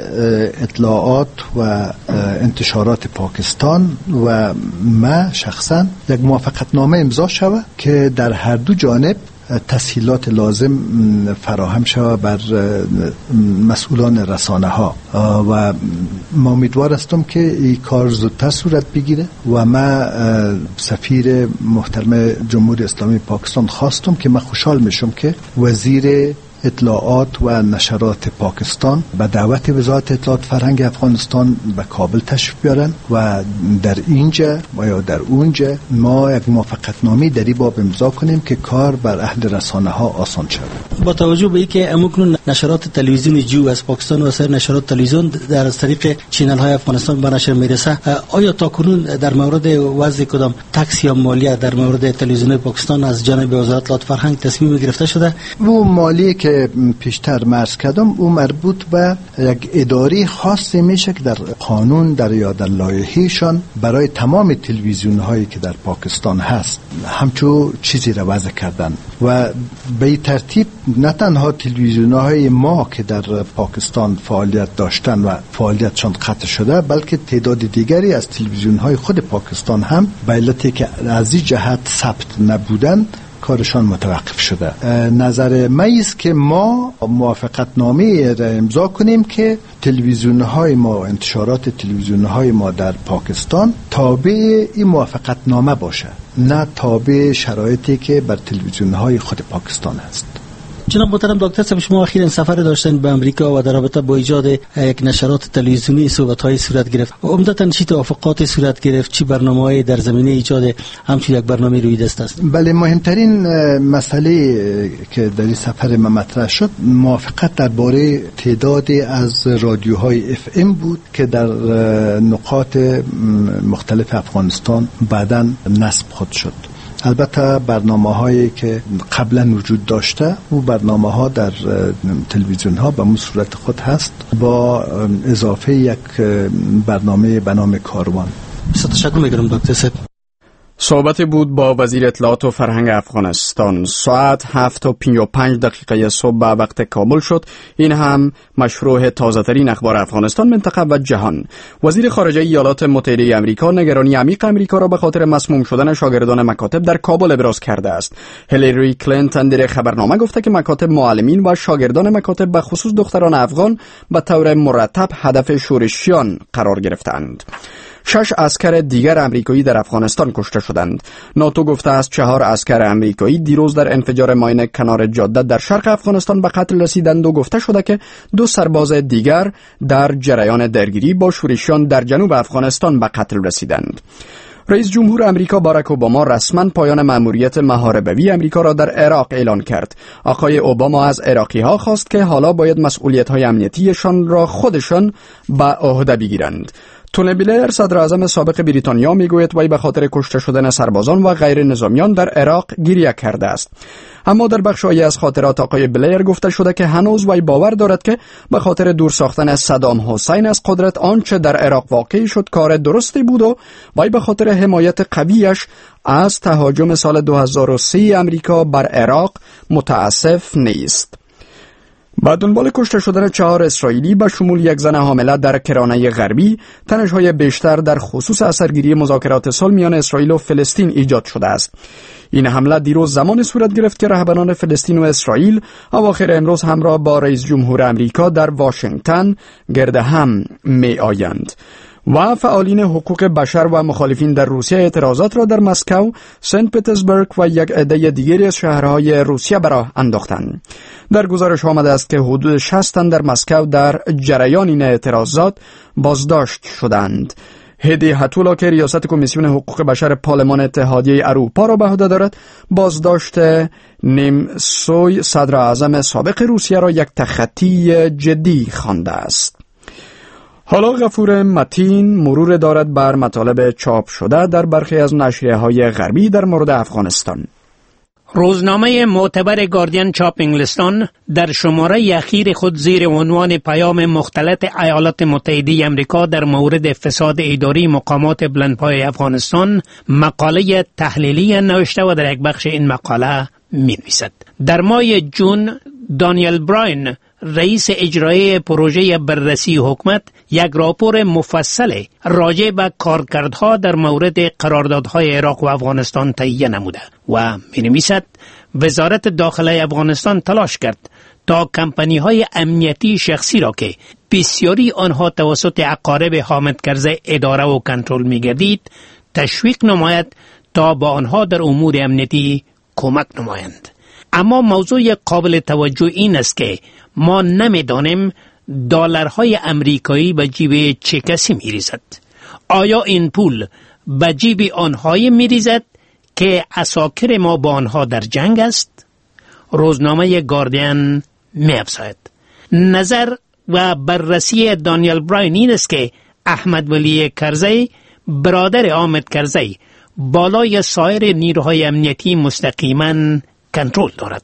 اطلاعات و انتشارات پاکستان و ما شخصا یک موافقتنامه امضا شود که در هر دو جانب تسهیلات لازم فراهم شود بر مسئولان رسانه ها و ما امیدوار هستم که این کار زودتر صورت بگیره و ما سفیر محترم جمهوری اسلامی پاکستان خواستم که من خوشحال میشم که وزیر اطلاعات و نشرات پاکستان به دعوت وزارت اطلاعات فرهنگ افغانستان به کابل تشریف بیارن و در اینجا و یا در اونجا ما یک موافقتنامه در این باب امضا کنیم که کار بر اهل رسانه ها آسان شود. با توجه به اینکه امکنون نشرات تلویزیونی جو از پاکستان و سایر نشرات تلویزیون در از طریق چینل های افغانستان به نشر میرسه، آیا تا کنون در مورد وضع کدام تکس یا مالیه در مورد تلویزیون پاکستان از جانب وزارت اطلاعات فرهنگ تصمیم گرفته شده؟ و مالیه که که پیشتر مرز کردم او مربوط به یک اداره خاصی میشه که در قانون در یا در لایحه‌شان برای تمام تلویزیون هایی که در پاکستان هست همچو چیزی را وضع کردن و به این ترتیب نه تنها تلویزیون های ما که در پاکستان فعالیت داشتن و فعالیتشان قطع شده، بلکه تعداد دیگری از تلویزیون های خود پاکستان هم به علتی که از این جهت ثبت نبودن کارشان متوقف شده. نظر من است که ما موافقت نامه را امضا کنیم که تلویزیون های ما، انتشارات تلویزیون های ما در پاکستان تابع این موافقت نامه باشه، نه تابع شرایطی که بر تلویزیون های خود پاکستان است. جناب محترم دکتر صاحب، شما اخیراً سفر داشتن به امریکا و در رابطه با ایجاد یک نشرات تلویزیونی صحبت‌های صورت گرفت. عمدتاً چه توافقات صورت گرفت؟ چه برنامه‌های در زمینه ایجاد همچین یک برنامه روی دست است؟ بله، مهمترین مسئله که در این سفر ما مطرح شد موافقت درباره تعداد از رادیوهای اف ام بود که در نقاط مختلف افغانستان بعداً نصب خود شد. البته برنامه هایی که قبلا وجود داشته و برنامه ها در تلویزیون ها به اون صورت خود هست با اضافه یک برنامه به نام کاروان. تشکر میکنم دکتر صاحب. صحبت بود با وزیر اطلاعات و فرهنگ افغانستان. ساعت هفت و پنج و پنج دقیقه صبح به وقت کابل شد. این هم مشروع تازه ترین اخبار افغانستان، منطقه و جهان. وزیر خارجه ایالات متحده آمریکا نگرانی عمیق آمریکا را به خاطر مسموم شدن شاگردان مکاتب در کابل ابراز کرده است. هیلاری کلینتون در خبرنامه گفته که مکاتب معلمین و شاگردان مکاتب به خصوص دختران افغان به طور مرتب هدف شورشیان قرار گرفتند. شش عسکر دیگر امریکایی در افغانستان کشته شدند. ناتو گفته است چهار عسکر امریکایی دیروز در انفجار ماین کنار جاده در شرق افغانستان به قتل رسیدند و گفته شده که دو سرباز دیگر در جریان درگیری با شورشیان در جنوب افغانستان به قتل رسیدند. رئیس جمهور امریکا باراک اوباما رسما پایان مأموریت محاربوی امریکا را در عراق اعلان کرد. آقای اوباما از عراقی‌ها خواست که حالا باید مسئولیت‌های امنیتیشان را خودشان به عهده بگیرند. تونی بلیر صدر اعظم سابق بریتانیا میگوید وی به خاطر کشته شدن سربازان و غیر نظامیان در عراق گریه کرده است. اما در بخشی از خاطرات آقای بلیر گفته شده که هنوز وی باور دارد که به خاطر دور ساختن صدام حسین از قدرت آنچه در عراق واقع شد کار درستی بود و وی به خاطر حمایت قویش از تهاجم سال دو هزار و سه امریکا بر عراق متاسف نیست. با دنبال کشته شدن چهار اسرائیلی به شمول یک زن حامله در کرانه غربی، تنش‌های بیشتر در خصوص اثرگیری مذاکرات صلح میان اسرائیل و فلسطین ایجاد شده است. این حمله دیروز زمان صورت گرفت که رهبران فلسطین و اسرائیل اواخر امروز همراه با رئیس جمهور امریکا در واشنگتن گرد هم می آیند. و فعالین حقوق بشر و مخالفین در روسیه اعتراضات را در مسکو، سنت پترزبورگ و یک عده دیگری از شهرهای روسیه به راه انداختند. در گزارش آمده است که حدود شصت تن در مسکو در جریان این اعتراضات بازداشت شدند. هدی هتولا که ریاست کمیسیون حقوق بشر پارلمان اتحادیه اروپا را به عهده دارد، بازداشت نیمسوی صدر اعظم سابق روسیه را یک تخطی جدی خوانده است. حالا غفور متین مرور دارد بر مطالب چاپ شده در برخی از نشریه‌های غربی در مورد افغانستان. روزنامه معتبر گاردین چاپ انگلستان در شماره اخیر خود زیر عنوان پیام مختلط ایالات متحده آمریکا در مورد فساد اداری مقامات بلندپای افغانستان مقاله تحلیلی نوشته و در یک بخش این مقاله می‌نویسد: در ماه جون دانیل براین رئیس اجرایی پروژه بررسی حکومت یک راپور مفصل راجع به کارکردها در مورد قراردادهای عراق و افغانستان تهیه نموده و می‌نویسد وزارت داخله افغانستان تلاش کرد تا کمپانی‌های امنیتی شخصی را که بسیاری آنها توسط اقارب حامد کرزی اداره و کنترل می‌گردید تشویق نماید تا با آنها در امور امنیتی کمک نمایند. اما موضوع قابل توجه این است که ما نمی‌دانیم دلارهای امریکایی به جیب چه کسی می‌ریزد. آیا این پول به جیب آنهای می‌ریزد که عساکر ما با آنها در جنگ است؟ روزنامه گاردین می‌افزاید نظر و بررسی دانیل براین این است که احمد ولی کرزی برادر حامد کرزی بالای سایر نیروهای امنیتی مستقیما کنترل دارد.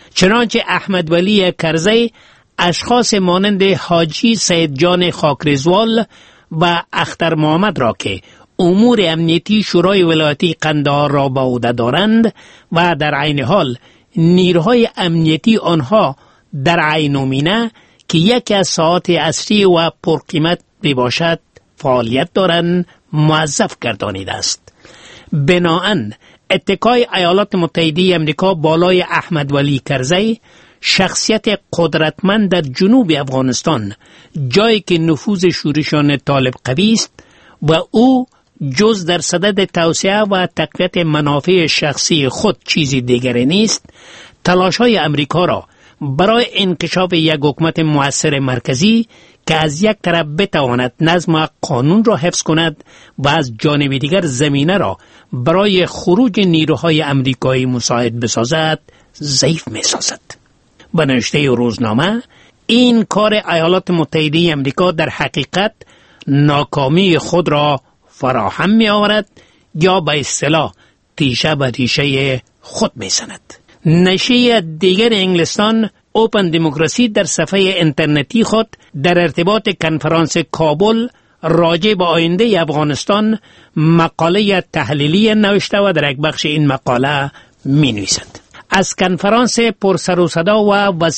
چنانچه احمد ولی کرزی اشخاص مانند حاجی سید جان خاکریزوال و اختر محمد را که امور امنیتی شورای ولایتی قندهار را به عهده دارند و در عین حال نیروهای امنیتی آنها در عین نومینه که یکی از ساعات اصلی و پرقیمت باشد فعالیت دارند موظف گردانیده است. بناهن اتکای ایالات متحده امریکا بالای احمد ولی کرزی شخصیت قدرتمند در جنوب افغانستان، جایی که نفوذ شورشان طالب قوی است و او جز در صدد توسعه و تقویت منافع شخصی خود چیزی دیگری نیست، تلاش‌های امریکا را برای انکشاف یک حکومت مؤثر مرکزی که از یک طرف بتواند نظم و قانون را حفظ کند و از جانب دیگر زمینه را برای خروج نیروهای امریکایی مساعد بسازد ضعیف می‌سازد. به نوشته روزنامه این کار ایالات متحده امریکا در حقیقت ناکامی خود را فراهم می آورد یا به اصطلاح تیشه به تیشه خود می زند. نشریه دیگر انگلستان اوپن دموکراسی در صفحه اینترنتی خود در ارتباط کنفرانس کابل راجع به آینده افغانستان مقاله تحلیلی نوشته و در یک بخش این مقاله می نویسد: از کنفرانس پرسر و صدا و